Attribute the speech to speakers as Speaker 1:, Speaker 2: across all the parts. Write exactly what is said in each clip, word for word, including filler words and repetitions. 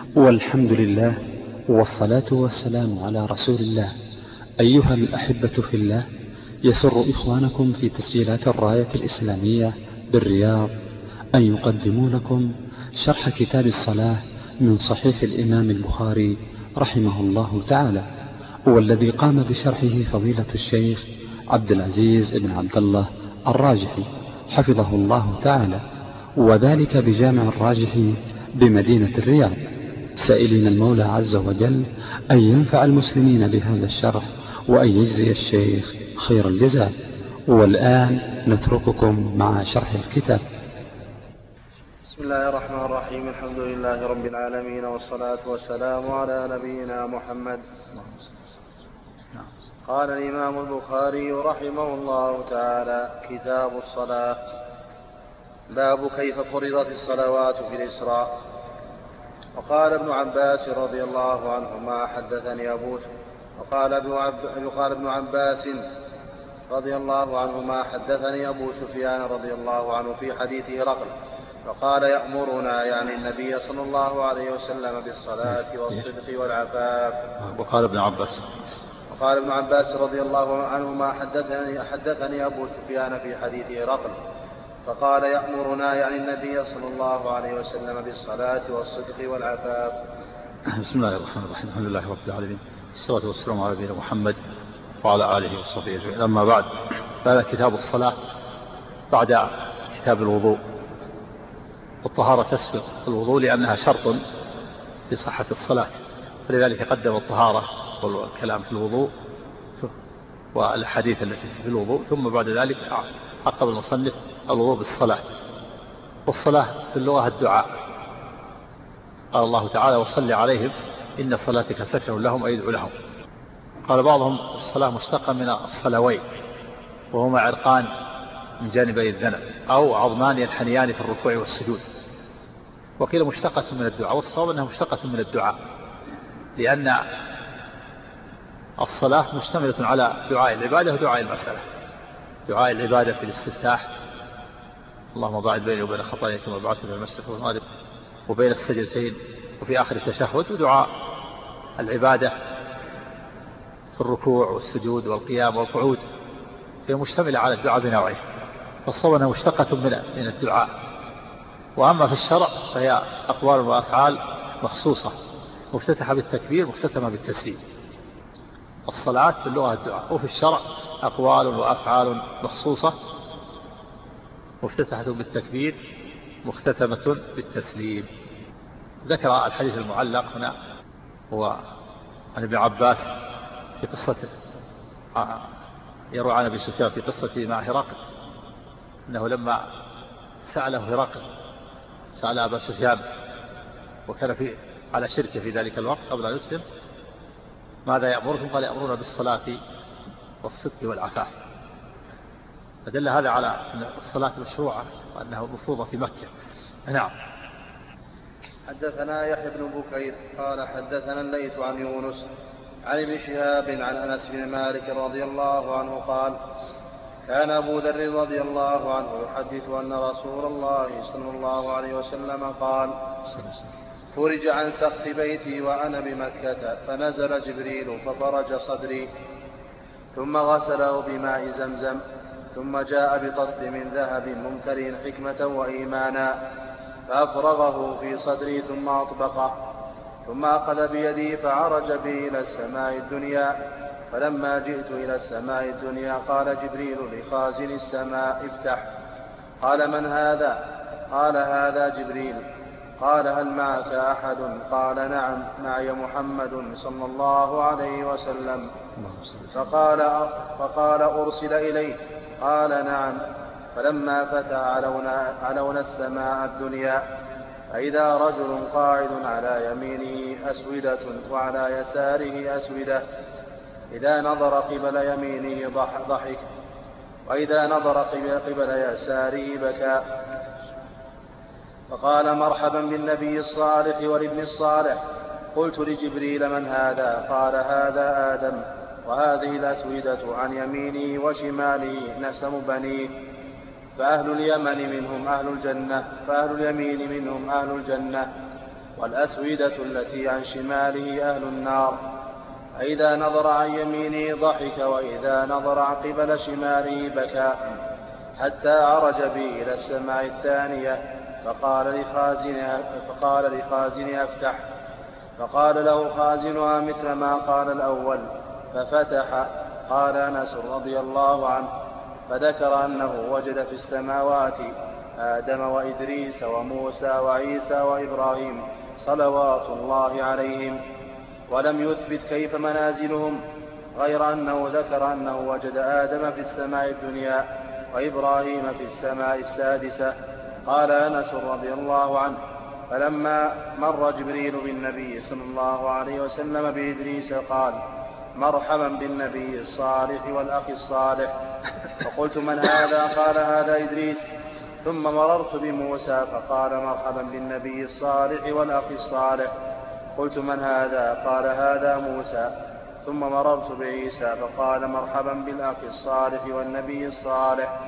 Speaker 1: والحمد لله، والصلاة والسلام على رسول الله. أيها الأحبة في الله، يسر إخوانكم في تسجيلات الراية الإسلامية بالرياض أن يقدموا لكم شرح كتاب الصلاة من صحيح الإمام البخاري رحمه الله تعالى، والذي قام بشرحه فضيلة الشيخ عبد العزيز بن عبد الله الراجحي حفظه الله تعالى، وذلك بجامع الراجحي بمدينة الرياض، سائلين المولى عز وجل أن ينفع المسلمين بهذا الشرح وأن يجزي الشيخ خير الجزاء. والآن نترككم مع شرح الكتاب.
Speaker 2: بسم الله الرحمن الرحيم. الحمد لله رب العالمين، والصلاة والسلام على نبينا محمد. قال الإمام البخاري رحمه الله تعالى: كتاب الصلاة. باب كيف فرضت الصلوات في الإسراء. وقال ابن عباس رضي الله عنهما: حدثني أبو وقال ابن, عب... وقال ابن عباس رضي الله عنهما: حدثني أبو سفيان رضي الله عنه في حديث هرقل، فقال: يأمرنا يعني النبي صلى الله عليه وسلم بالصلاة والصدق والعفاف.
Speaker 3: وقال ابن عباس
Speaker 2: وقال ابن عباس رضي الله عنهما: حدثني, حدثني أبو سفيان في حديث هرقل، فقال: يأمرنا يعني النبي صلى الله عليه وسلم بالصلاة والصدق والعفاف.
Speaker 3: بسم الله الرحمن الرحيم. الحمد لله رب العالمين، الصلاة والسلام على نبينا محمد وعلى آله وصحبه أجمعين. أما بعد، هذا كتاب الصلاة بعد كتاب الوضوء. والطهارة تسبق الوضوء لأنها شرط في صحة الصلاة، فلذلك قدم الطهارة والكلام في الوضوء والحديث التي في الوضوء، ثم بعد ذلك عقب المصنف الوضوء بالصلاة. والصلاة في اللغة الدعاء. قال الله تعالى: وصل عليهم إن صلاتك سكن لهم، أي ادعو لهم. قال بعضهم: الصلاة مشتقة من الصلوين، وهما عرقان من جانبي الذنب أو عظمان ينحنيان في الركوع والسجود. وقيل مشتقة من الدعاء، والصواب أنها مشتقة من الدعاء، لأن الصلاة مشتملة على دعاء العبادة ودعاء المسألة. دعاء العبادة في الاستفتاح: اللهم باعد بيني وبين خطاياي كما بعدت بين المشرق والمغرب، وبين السجدتين، وفي آخر التشهد. ودعاء العبادة في الركوع والسجود والقيام والقعود، هي مشتملة على الدعاء بنوعين، فالصواب أنها مشتقة من الدعاء. وأما في الشرع فهي أقوال وأفعال مخصوصة، مفتتحة بالتكبير مختتمة بالتسليم. الصلاة في اللغة الدعاء، وفي الشرع أقوال وأفعال مخصوصة مفتتحة بالتكبير مختتمة بالتسليم. ذكر الحديث المعلق هنا هو عن ابن عباس في قصة يروى عن أبي سفيان في قصة مع هرقل، أنه لما سأله هرقل سأل أبا سفيان، وكان في على شركه في ذلك الوقت قبل أن يسلم: ماذا يأمركم؟ قال: يأمرون بالصلاة والصدق والعفاف. فدل هذا على أن الصلاة مشروعة وأنها مفروضة في مكة. نعم.
Speaker 2: حدثنا يحيى بن بكير قال: حدثنا الليث عن يونس عن ابن شهاب عن أنس بن مالك رضي الله عنه قال: كان أبو ذر رضي الله عنه يحدث أن رسول الله صلى الله عليه وسلم قال: فرج عن سقف بيتي وأنا بمكة، فنزل جبريل ففرج صدري، ثم غسله بماء زمزم، ثم جاء بطست من ذهب ممتلئ حكمة وإيمانا، فأفرغه في صدري ثم أطبقه، ثم أخذ بيدي فعرج بي إلى السماء الدنيا. فلما جئت إلى السماء الدنيا قال جبريل لخازن السماء: افتح. قال: من هذا؟ قال: هذا جبريل. قال: هل معك أحد؟ قال: نعم، معي محمد صلى الله عليه وسلم. فقال, فقال: أرسل إليه؟ قال: نعم. فلما فتى علونا, علونا السماء الدنيا، فإذا رجل قاعد على يمينه أسودة وعلى يساره أسودة، إذا نظر قبل يمينه ضحك، وإذا نظر قبل يساره بكى. فقال: مرحبا بالنبي الصالح والابن الصالح. قلت لجبريل: من هذا؟ قال: هذا آدم، وهذه الأسودة عن يمينه وشماله نسم بنيه، فأهل اليمن منهم أهل الجنة، فأهل اليمين منهم أهل الجنة. والأسودة التي عن شماله أهل النار، فإذا نظر عن يمينه ضحك وإذا نظر عن قبل شماله بكى، حتى عرج به إلى السماء الثانية، فقال لخازنها, فقال لخازنها افتح، فقال له خازنها مثل ما قال الأول ففتح. قال أنس رضي الله عنه: فذكر أنه وجد في السماوات آدم وإدريس وموسى وعيسى وإبراهيم صلوات الله عليهم، ولم يثبت كيف منازلهم، غير أنه ذكر أنه وجد آدم في السماء الدنيا وإبراهيم في السماء السادسة. قال أنس رضي الله عنه: فلما مر جبريل بالنبي صلى الله عليه وسلم بإدريس قال: مرحبا بالنبي الصالح والأخ الصالح. فقلت: من هذا؟ قال: هذا إدريس. ثم مررت بموسى فقال: مرحبا بالنبي الصالح والأخ الصالح. قلت: من هذا؟ قال: هذا موسى. ثم مررت بعيسى فقال: مرحبا بالأخ الصالح والنبي الصالح.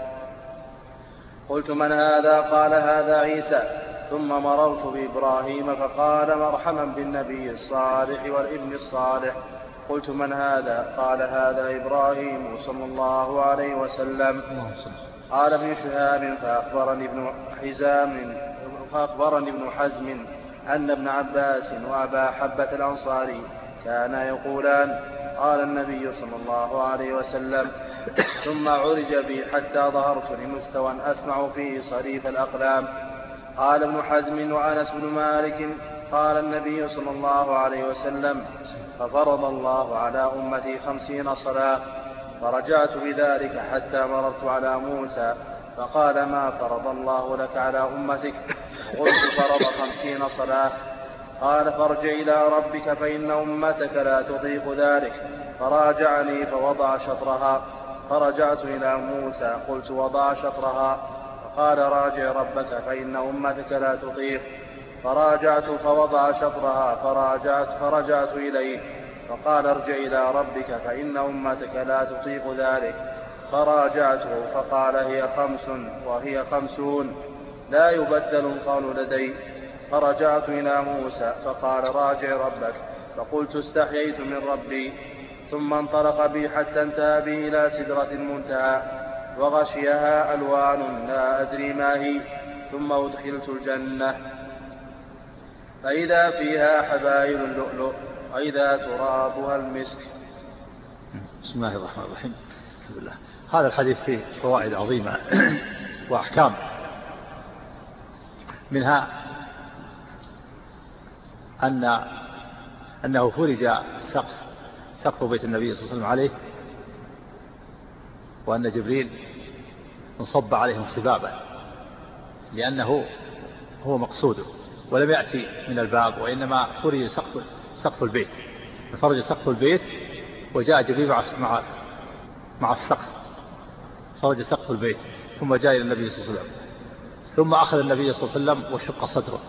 Speaker 2: قلت: من هذا؟ قال: هذا عيسى. ثم مررت بإبراهيم فقال: مرحبا بالنبي الصالح والابن الصالح. قلت: من هذا؟ قال: هذا إبراهيم صلى الله عليه وسلم. قال ابن شهاب: فأخبرني ابن حزام فأخبرني ابن حزم أن ابن عباس وأبا حبة الأنصاري كانا يقولان: قال النبي صلى الله عليه وسلم: ثم عرج بي حتى ظهرت لمستوى أسمع فيه صريف الأقلام. قال ابن حزم: وأنس بن مالك: قال النبي صلى الله عليه وسلم: ففرض الله على أمتي خمسين صلاة. فرجعت بذلك حتى مررت على موسى فقال: ما فرض الله لك على أمتك؟ قلت: فرض خمسين صلاة. قال: فارجع إلى ربك فإن أمتك لا تطيق ذلك. فراجعني فوضع شطرها. فرجعت إلى موسى قلت: وضع شطرها. فقال: راجع ربك فإن أمتك لا تطيق. فراجعت فوضع شطرها. فراجعت, فرجعت إليه فقال: ارجع إلى ربك فإن أمتك لا تطيق ذلك. فراجعته فقال: هي خمس وهي خمسون لا يبدل القول لدي. فرجعت إلى موسى فقال: راجع ربك. فقلت: استحييت من ربي. ثم انطلق بي حتى انتهى بي إلى سدرة المنتهى وغشيها ألوان لا أدري ما هي. ثم أدخلت الجنة فإذا فيها حبائل اللؤلؤ وإذا ترابها المسك.
Speaker 3: بسم الله الرحمن الرحيم. الحمد لله. هذا الحديث فيه فوائد عظيمة وأحكام، منها أن أنه فرج سقف سقف بيت النبي صلى الله عليه وسلم عليه، وأن جبريل انصب عليه انصبابا لأنه هو مقصوده، ولم يأتي من الباب، وإنما فرج سقف سقف البيت، فرج سقف البيت وجاء جبريل مع مع السقف، فرج سقف البيت ثم جاء إلى النبي صلى الله عليه وسلم، ثم أخذ النبي صلى الله عليه وسلم وشق صدره،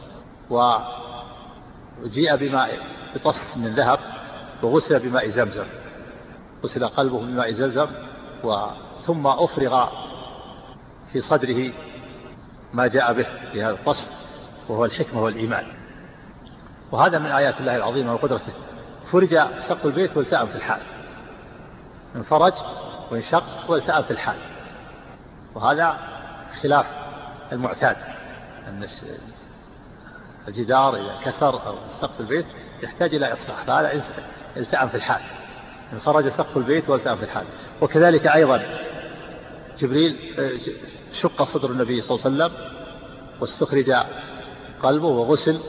Speaker 3: وجيء بماء بطس من ذهب وغسل بماء زمزم، غسل قلبه بماء زمزم، ثم أفرغ في صدره ما جاء به في هذا الطس، وهو الحكمة والإيمان. وهذا من آيات الله العظيمة وقدرته. فرج سقف البيت والتأم في الحال، انفرج وانشق والتأم في الحال، وهذا خلاف المعتاد، أن الجدار إذا كسر أو سقف البيت يحتاج إلى إصلاح، فهذا التأم في الحال، انفرج سقف البيت والتأم في الحال. وكذلك أيضا جبريل شق صدر النبي صلى الله عليه وسلم واستخرج قلبه وغسل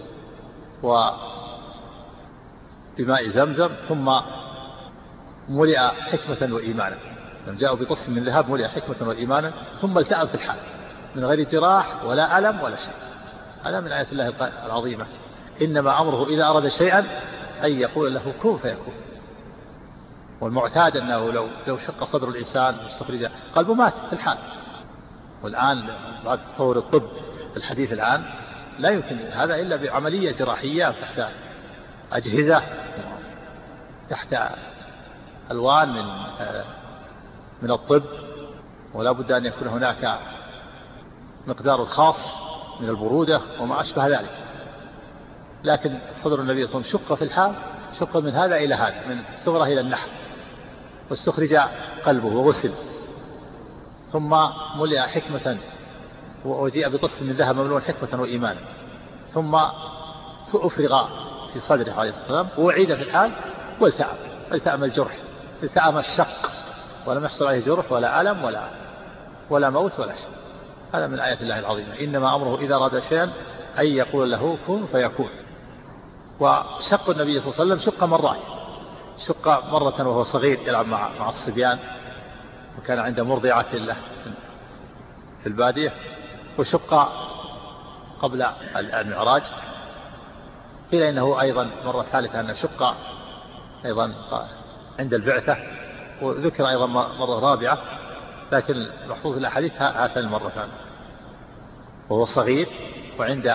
Speaker 3: بماء زمزم، ثم ملئ حكمة وإيمانا، لما جاءوا بطس من ذهب ملئ حكمة وإيمانا، ثم التأم في الحال من غير جراح ولا ألم ولا شيء. هذا من آيات الله العظيمة. إنما أمره إذا أراد شيئا أن يقول له كن فيكون. والمعتاد أنه لو لو شق صدر الإنسان واستخرج قلبه مات في الحال. والآن بعد تطور الطب الحديث الآن لا يمكن هذا إلا بعملية جراحية تحت أجهزة، تحت ألوان من من الطب، ولا بد أن يكون هناك مقدار خاص من البرودة وما أشبه ذلك. لكن صدر النبي صلى الله عليه وسلم شق في الحال، شق من هذا إلى هذا، من الثغرة إلى النحر، واستخرج قلبه وغسل، ثم ملئ حكمة وجيء بطس من ذهب مملوءا حكمة وإيمانا، ثم أفرغ في صدره عليه الصلاة والسلام ووعيد في الحال والتأم، التأم الجرح، التأم الشق، ولم يحصل عليه جرح ولا ألم ولا ولا موت ولا شيء. هذا من آيات الله العظيمة. إنما أمره إذا أراد شيئا أن يقول له كن فيكون. وشق النبي صلى الله عليه وسلم شق مرات، شق مرة وهو صغير يلعب مع مع الصبيان، وكان عند مرضعة له في البادية، وشق قبل المعراج. قيل إنه أيضا مرة ثالثة أنه شق أيضا عند البعثة، وذكر أيضا مرة رابعة، لكن محفوظ في الأحاديث هاتان المرتان، وهو صغير وعند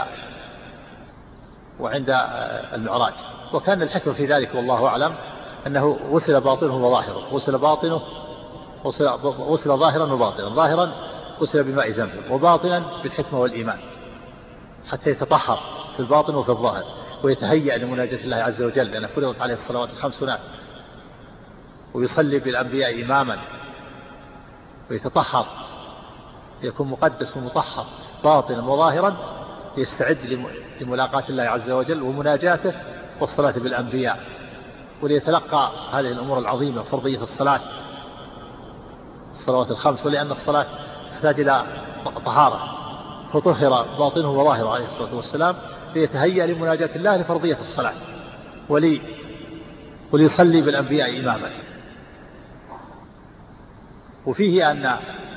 Speaker 3: وعند المعراج. وكان الحكمة في ذلك والله أعلم أنه غسل باطنه وظاهره، غسل باطنه غسل, غسل ظاهرا وباطنا، ظاهرا غسل بماء زمزم، وباطنا بالحكمة والإيمان، حتى يتطهر في الباطن وفي الظاهر، ويتهيأ لمناجاة الله عز وجل، لأن فرضت عليه الصلوات الخمس هناك، ويصلي بالأنبياء إماما، ويتطهر، يكون مقدس ومطهر باطنا وظاهرا، ليستعد لملاقاة الله عز وجل ومناجاته والصلاة بالأنبياء، وليتلقى هذه الأمور العظيمة، فرضية الصلاة الصلوات الخمس، ولأن الصلاة تحتاج إلى طهارة، فطهر باطنه وظاهره عليه الصلاة والسلام ليتهيأ لمناجاة الله لفرضية الصلاة، ولي وليصلي بالأنبياء إماما. وفيه أن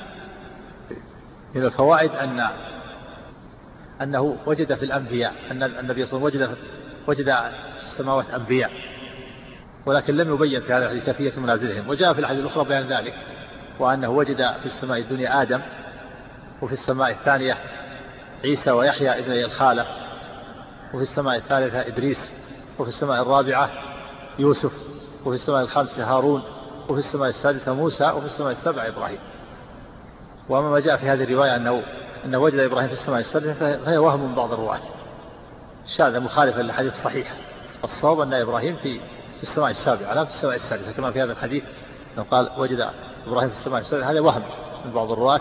Speaker 3: من الفوائد أن أنه وجد في الأنبياء، أن النبي صلى الله عليه وسلم وجد وجد في السماوات أنبياء، ولكن لم يبين في هذا كيفية منازلهم. وجاء في الحديث الأخرى بيان ذلك، وأنه وجد في السماء الدنيا آدم، وفي السماء الثانية عيسى ويحيى ابني الخالة، وفي السماء الثالثة إدريس، وفي السماء الرابعة يوسف، وفي السماء الخامسة هارون، وفي السماء السادسة موسى، وفي السماء السابعة إبراهيم. وأما ما جاء في هذه الرواية أنه أنه وجد إبراهيم في السماء السادسة فهي وهم من بعض الرواة، شاذ مخالفا للحديث الصحيح. الصواب أن إبراهيم في في السماء السابعة لا في السماء السادسة، كما في هذا الحديث أنه قال وجد إبراهيم في السماء السادسة، هذا وهم من بعض الرواة.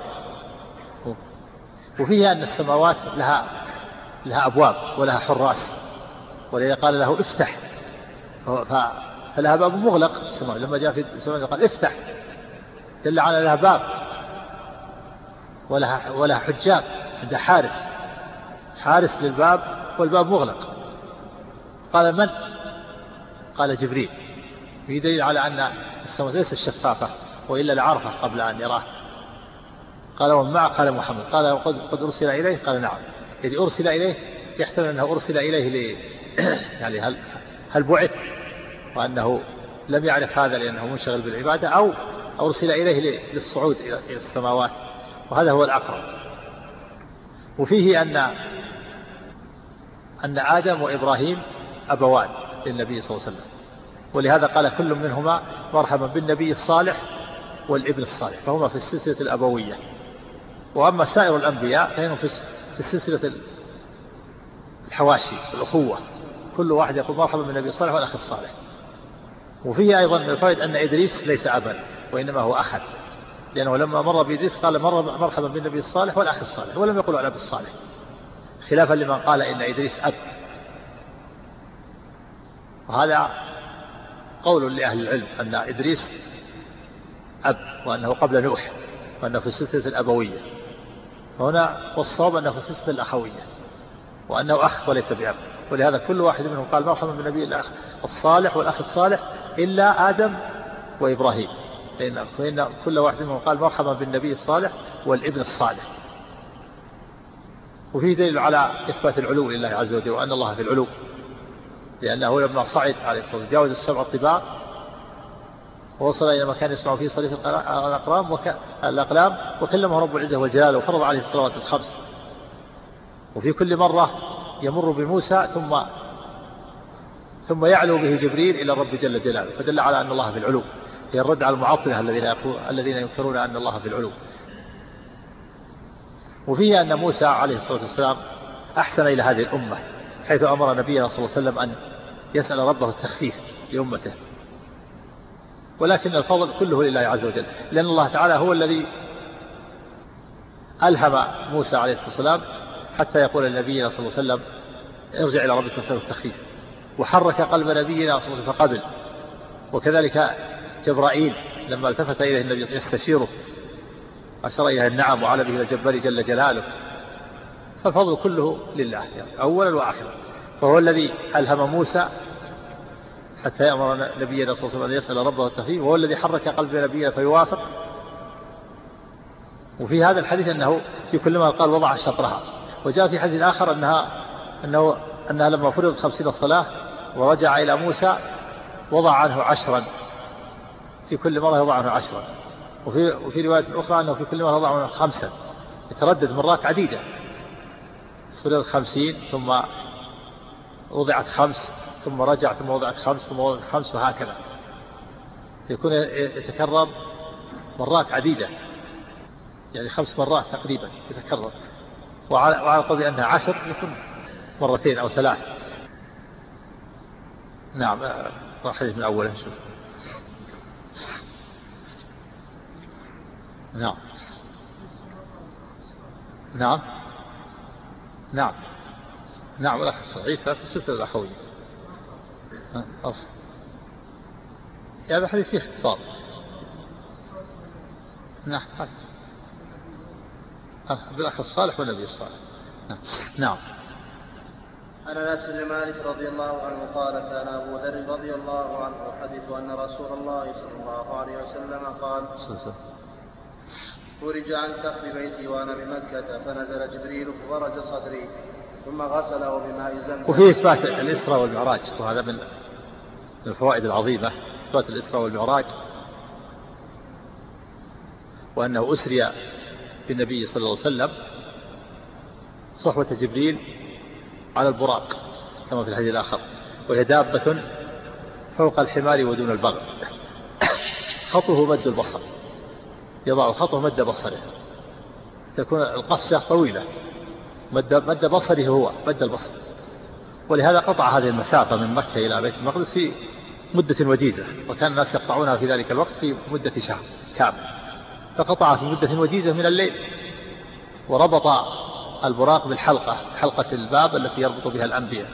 Speaker 3: وفيها أن السماوات لها لها أبواب ولها حراس، ولذا قال له افتح، فلها باب مغلق السماء. لما جاء في السماء قال افتح، دل على لها باب ولها ولها حجاب، عندها حارس حارس للباب، والباب مغلق. قال من؟ قال جبريل. في دليل على أن السماء ليست شفافة، وإلا لعرفه قبل أن يراه. قال ومن معه؟ قال محمد. قال قد أرسل إليه؟ قال نعم. إذ أرسل إليه يحتمل أنه أرسل إليه لي يعني هل هل بعث وأنه لم يعرف هذا لأنه منشغل بالعبادة، أو أرسل إليه للصعود إلى السماوات، وهذا هو الأقرب. وفيه أن أن آدم وإبراهيم أبوان للنبي صلى الله عليه وسلم، ولهذا قال كل منهما مرحبا بالنبي الصالح والابن الصالح، فهما في السلسلة الأبوية. وأما سائر الأنبياء فإنهم في السلسلة الحواشي الأخوة، كل واحد يقول مرحبا بالنبي الصالح والأخ الصالح. وفيه أيضا من الفائد أن إدريس ليس أبا، وإنما هو أخا، لأنه لما مر بإدريس قال مرحبا بالنبي الصالح والأخ الصالح، ولم يقل على أبي الصالح، خلافا لمن قال إن إدريس أب. وهذا قول لأهل العلم أن إدريس أب، وأنه قبل نوح، وأنه في السلسلة الأبوية. هنا والصواب أنه في السلسلة الأخوية، وأنه أخ وليس بأب. ولهذا كل واحد منهم قال مرحبا بالنبي الأخ الصالح والأخ الصالح إلا آدم وإبراهيم، فإن, فإن كل واحد منهم قال مرحبا بالنبي الصالح والابن الصالح. وفيه دليل على إثبات العلو لله عز وجل، وأن الله في العلو، لأنه لما صعد عليه الصلاة والسلام جاوز السبع الطباق ووصل إلى مكان يسمع فيه صريف الأقلام وك... الأقلام وكلمه رب العزة والجلال، وفرض عليه الصلوات الخمس. وفي كل مرة يمر بموسى ثم ثم يعلو به جبريل إلى الرب جل جلاله، فدل على أن الله في العلو، في الرد على المعطلة الذين يقول الذين ينكرون أن الله في العلو. وفيه أن موسى عليه الصلاة والسلام أحسن إلى هذه الأمة، حيث أمر نبينا صلى الله عليه وسلم أن يسأل ربه التخفيف لأمته. ولكن الفضل كله لله عز وجل، لأن الله تعالى هو الذي ألهم موسى عليه الصلاة والسلام حتى يقول النبي صلى الله عليه وسلم ارجع إلى ربك واسأله التخفيف، وحرك قلب نبينا صلى الله عليه وسلم فقبل. وكذلك جبرائيل لما التفت إليه النبي يستشيره أشار إليه النعم وعلى به الجبار جل جلاله. فالفضل كله لله يعني أولا وآخرا، فهو الذي ألهم موسى حتى يأمر نبينا صلى الله عليه وسلم أن يسأل ربه التخفيف، وهو الذي حرك قلب نبينا فيوافق. وفي هذا الحديث أنه في كل ما قال وضع شطرها. وجاء في حديث آخر أنها أنه أنها لما فرضت خمسين صلاة ورجع إلى موسى وضع عنه عشرا، في كل مرة يضع عنه عشرا. وفي, وفي رواية أخرى أنه في كل مرة يضع عنه خمسا، يتردد مرات عديدة. فرضت خمسين ثم وضعت خمس ثم رجع ثم وضعت خمس ثم وضعت خمس وهكذا، يكون يتكرر مرات عديدة، يعني خمس مرات تقريبا يتكرر. وعلى, وعلى قول أنها عشر يكون مرتين أو ثلاث. نعم راح من أوله نشوف. نعم نعم نعم نعم الأخ عيسى في السلسلة الأخوية. هذا حديث فيه اختصار. نعم بالأخ الصالح والنبي الصالح. نعم.
Speaker 2: عن انس بن مالك رضي الله عنه قال كان ابو ذر رضي الله عنه يحدث ان رسول الله صلى الله عليه وسلم قال فرج عن سقف بيتي وانا بمكه فنزل جبريل ففرج صدري ثم غسله بماء زمزم.
Speaker 3: وفيه اثبات الاسراء والمعراج، وهذا من الفوائد العظيمه، اثبات الاسراء والمعراج، وانه اسري بالنبي صلى الله عليه وسلم صحبة جبريل على البراق كما في الحديث الآخر، وهي دابة فوق الحمار ودون البغل، خطه مد البصر، يضع خطه مد بصره، تكون القفزة طويلة، مد, مد بصره هو مد البصر. ولهذا قطع هذه المسافة من مكة إلى بيت المقدس في مدة وجيزة، وكان الناس يقطعونها في ذلك الوقت في مدة شهر كامل، فقطع في مدة وجيزة من الليل، وربط البراق بالحلقة، حلقة الباب التي يربط بها الأنبياء،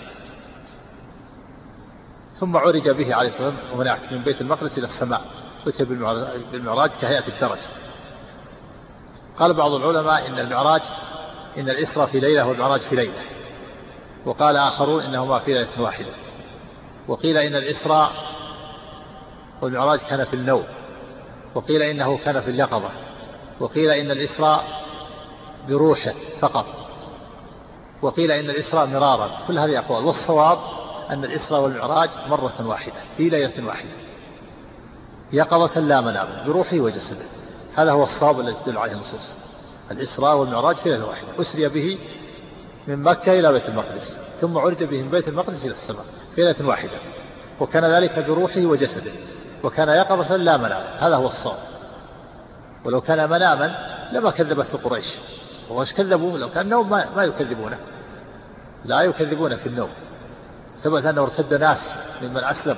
Speaker 3: ثم عرج به عليه الصلاة والسلام هناك من بيت المقدس إلى السماء، أتي بالمعراج كهيئة الدرج. قال بعض العلماء إن المعراج إن الإسراء في ليلة والمعراج في ليلة، وقال آخرون إنهما في ليلة واحدة، وقيل إن الإسراء والمعراج كان في النوم، وقيل إنه كان في اليقظة، وقيل إن الإسراء بروحه فقط، وقيل إن الإسراء مرارا. كل هذه أقوال، والصواب أن الإسراء والمعراج مرة واحدة في ليلة واحدة يقظة لا مناما بروحه وجسده. هذا هو الصواب الذي تدل عليه النصوص، الإسراء والمعراج في ليلة واحدة، أسري به من مكة إلى بيت المقدس ثم عرج به من بيت المقدس إلى السماء في ليلة واحدة، وكان ذلك بروحه وجسده، وكان يقظة لا مناما. هذا هو الصواب. ولو كان مناما لما كذبته قريش، وش كذبوا؟ لو كان نوم ما, ما يكذبونه، لا يكذبون في النوم. ثبت أنه ارتد ناس ممن أسلم،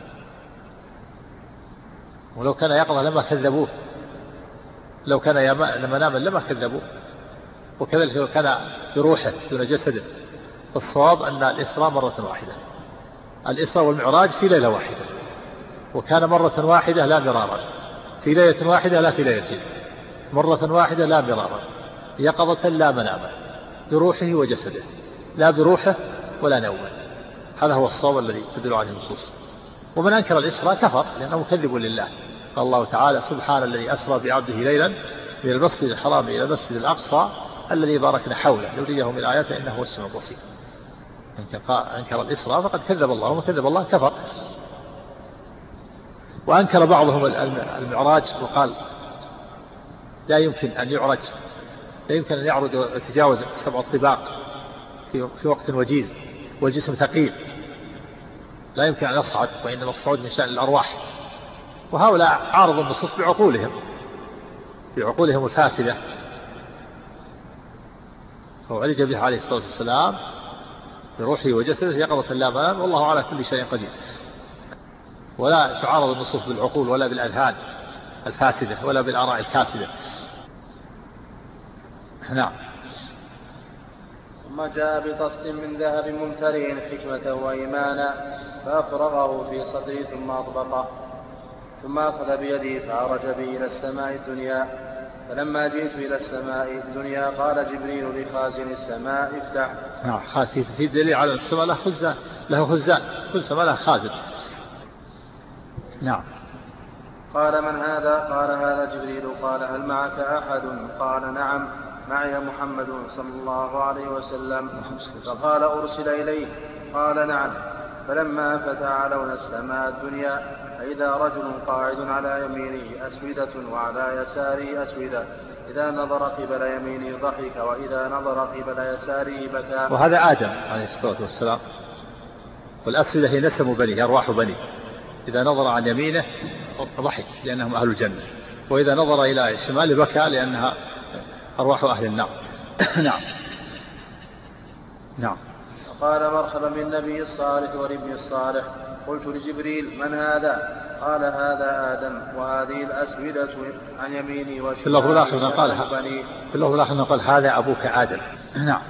Speaker 3: ولو كان يقظة لما كذبوه، لو كان مناما لما كذبوه. وكذلك لو كان بروحه دون جسده. فالصواب أن الإسراء مرة واحدة، الإسراء والمعراج في ليلة واحدة، وكان مرة واحدة لا مرارا، في ليلة واحدة لا في ليلتين، مرة واحدة لا مرارا، يقظة لا مناما بروحه وجسده، لا بروحه ولا نومه. هذا هو الصواب الذي تدل عليه النصوص. ومن أنكر الإسراء كفر، لأنه مكذب لله. قال الله تعالى سبحان الذي أسرى بعبده ليلا من المسجد الحرام إلى المسجد الأقصى الذي باركنا حوله نريه من آياته إنه هو السميع البصير. أنكر الإسراء فقد كذب الله، ومن كذب الله كفر. وأنكر بعضهم المعراج وقال لا يمكن أن يعرج، لا يمكن أن يعرج ويتجاوز سبع الطباق في, في وقت وجيز، والجسم ثقيل لا يمكن أن يصعد، وإنما الصعود من شأن الأرواح. وهؤلاء عارضوا النصوص بعقولهم بعقولهم الفاسدة. فعرج به عليه الصلاة والسلام بروحه وجسده يقظة لا منام، والله على كل شيء قدير. ولا تعارض النصوص بالعقول ولا بالأذهان الفاسدة ولا بالآراء الكاسدة. نعم.
Speaker 2: ثم جاء بطست من ذهب ممتلئ حكمة وإيمانا فأفرغه في صدري ثم أطبقه، ثم أخذ بيدي فعرج بي إلى السماء الدنيا. فلما جئت إلى السماء الدنيا قال جبريل لخازن السماء افتح.
Speaker 3: نعم. في دليل على السماء له خزان، له خزان، كل سماء له خازن. نعم.
Speaker 2: قال من هذا؟ قال هذا جبريل. قال هل معك أحد؟ قال نعم معي محمد صلى الله عليه وسلم. فقال أرسل إليه؟ قال نعم. فلما فتح لون السماء الدنيا فإذا رجل قاعد على يمينه أسودة وعلى يساره أسودة، إذا نظر قبل يمينه ضحك وإذا نظر قبل يساره بكى.
Speaker 3: وهذا آدم عليه الصلاة والسلام، والأسودة هي نسم بنيه، أرواح بنيه. إذا نظر عن يمينه ضحك لأنهم أهل الجنة، وإذا نظر إلى شماله بكى لأنها أرواح أهل النار. نعم. نعم.
Speaker 2: قال مرحبا بالنبي الصالح والابن الصالح. قلت لجبريل من هذا؟ قال هذا آدم وهذه الأسودة عن يميني وشمالي.
Speaker 3: في الله لاحظنا قال في الله لاحظنا قال هذا أبوك آدم. نعم.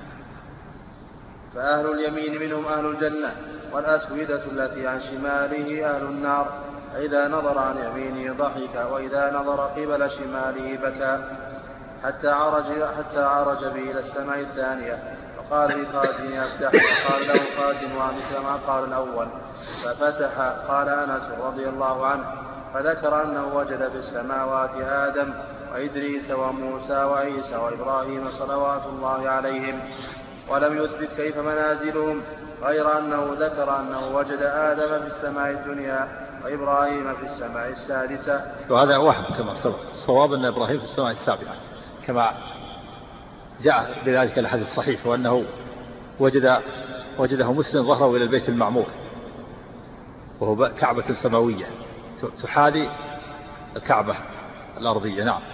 Speaker 2: فأهل اليمين منهم أهل الجنة، والأسودة التي عن شماله أهل النار. فإذا نظر عن يمينه ضحك وإذا نظر قبل شماله بكى، حتى عرج, حتى عرج به إلى السماء الثانية. فقال لخازن افتح، فقال له خازن ومثل ما قال الأول ففتح. قال أنس رضي الله عنه فذكر أنه وجد في السماوات آدم وإدريس وموسى وعيسى وإبراهيم صلوات الله عليهم، ولم يثبت كيف منازلهم، غير أنه ذكر أنه وجد آدم في السماء الدنيا وإبراهيم في السماء السادسة.
Speaker 3: وهذا وهم كما سبق. الصواب أن إبراهيم في السماء السابعة كما جاء بذلك الحديث الصحيح، وأنه وجد وجده مسلم ظهره إلى البيت المعمور، وهو كعبة سماوية تحاذي الكعبة الأرضية. نعم.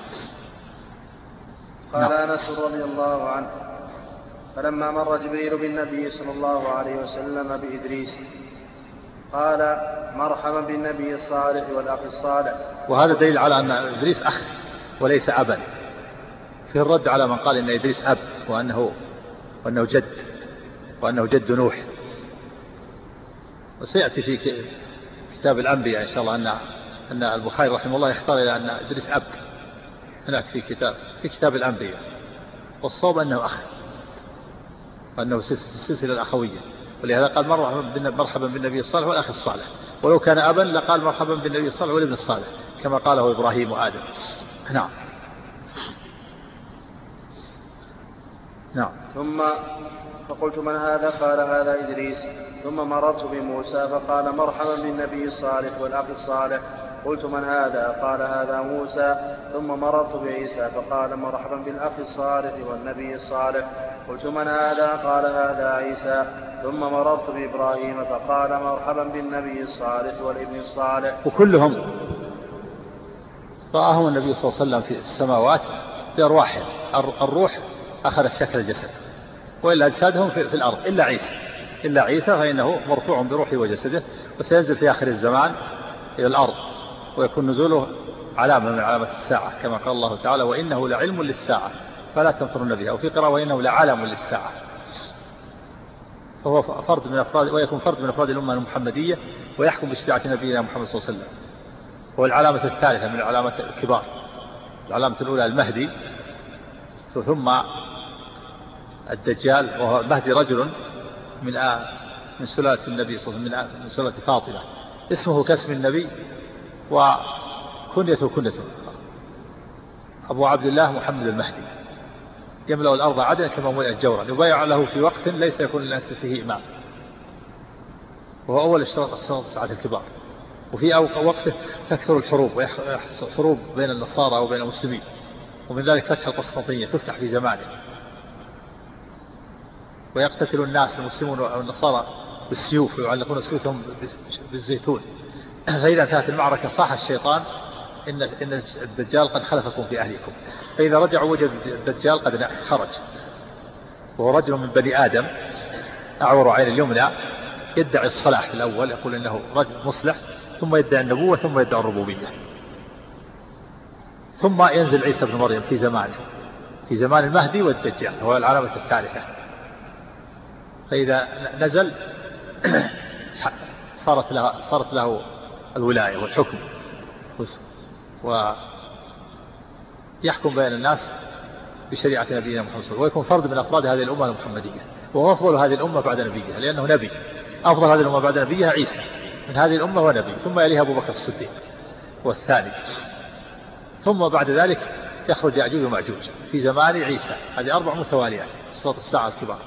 Speaker 2: قال أنس رضي الله عنه فلما مر جبريل بالنبي صلى الله عليه وسلم بإدريس قال مرحبا بالنبي الصالح والأخ الصالح.
Speaker 3: وهذا دليل على أن إدريس أخ وليس أبا، في الرد على من قال إن إدريس أب وأنه, وأنه جد وأنه جد نوح. وسيأتي في كتاب الأنبياء إن شاء الله أن أن البخاري رحمه الله يختار إلى أن إدريس أب هناك في كتاب في كتاب الأنبياء، والصواب أنه أخ وأنه في السلسلة الأخوية، ولهذا قال مرحبا بالنبي الصالح والأخ الصالح. ولو كان أبا لقال مرحبا بالنبي الصالح والابن الصالح كما قاله إبراهيم وآدم. نعم. نعم.
Speaker 2: ثم فقلت من هذا؟ قال هذا إدريس. ثم مررت بموسى فقال مرحبا بالنبي الصالح والأخ الصالح. قلت من هذا؟ قال هذا موسى. ثم مررت بعيسى فقال مرحبا بالأخ الصالح والنبي الصالح. قلت من هذا؟ قال هذا عيسى. ثم مررت بإبراهيم فقال مرحبا بالنبي الصالح والابن الصالح.
Speaker 3: وكلهم رآهم النبي صلى الله عليه وسلم في السماوات بأرواحهم. الروح أخذ شكل الجسد، وإلا أجسادهم في الأرض إلا عيسى إلا عيسى فإنه مرفوع بروحه وجسده، وسينزل في آخر الزمان إلى الأرض، ويكون نزوله علامة من علامة الساعة كما قال الله تعالى وإنه لعلم للساعة فلا تمترن بها، وفي قراءة وإنه لعلم للساعة. فهو فرد من أفراد ويكون فرد من أفراد الأمة المحمدية، ويحكم بشريعة نبينا محمد صلى الله عليه وسلم. هو العلامة الثالثة من العلامة الكبار. العلامة الأولى المهدي، ثم الدجال، وهو المهدي رجل من من سلالة النبي صلى الله عليه وسلم، من سلالة فاطمة، اسمه كاسم النبي وكنيته كنيته أبو عبد الله محمد المهدي، يملأ الأرض عدلا كما ملئت جورا، يبايع له في وقت ليس يكون للناس فيه إمام، وهو أول اشتراط الساعة الكبار. وفي وقته تكثر الحروب ويحصل حروب بين النصارى وبين المسلمين، ومن ذلك فتح القسطنطينية تفتح في زمانه، ويقتتل الناس المسلمون والنصارى بالسيوف ويعلقون سيوفهم بالزيتون. فإذا انتهت المعركة صاح الشيطان إن إن الدجال قد خلفكم في أهلكم، فإذا رجعوا وجد الدجال قد خرج، وهو رجل من بني آدم أعور عين اليمنى يدعي الصلاح في الأول، يقول إنه رجل مصلح، ثم يدعي النبوة، ثم يدعي الربوبية. ثم ينزل عيسى بن مريم في زمانه، في زمان المهدي والدجال، هو العلامة الثالثة. فإذا نزل صارت له, صارت له الولاية والحكم، ويحكم بين الناس بشريعة نبينا محمد صلى الله عليه وسلم، ويكون فرد من أفراد هذه الأمة المحمدية، وهو أفضل هذه الأمة بعد نبيها، لأنه نبي. أفضل هذه الأمة بعد نبيها عيسى من هذه الأمة ونبي، ثم يليها أبو بكر الصديق والثاني، ثم بعد ذلك يخرج يأجوج ومأجوج في زمان عيسى. هذه أربع متواليات صلاة الساعة الكبار.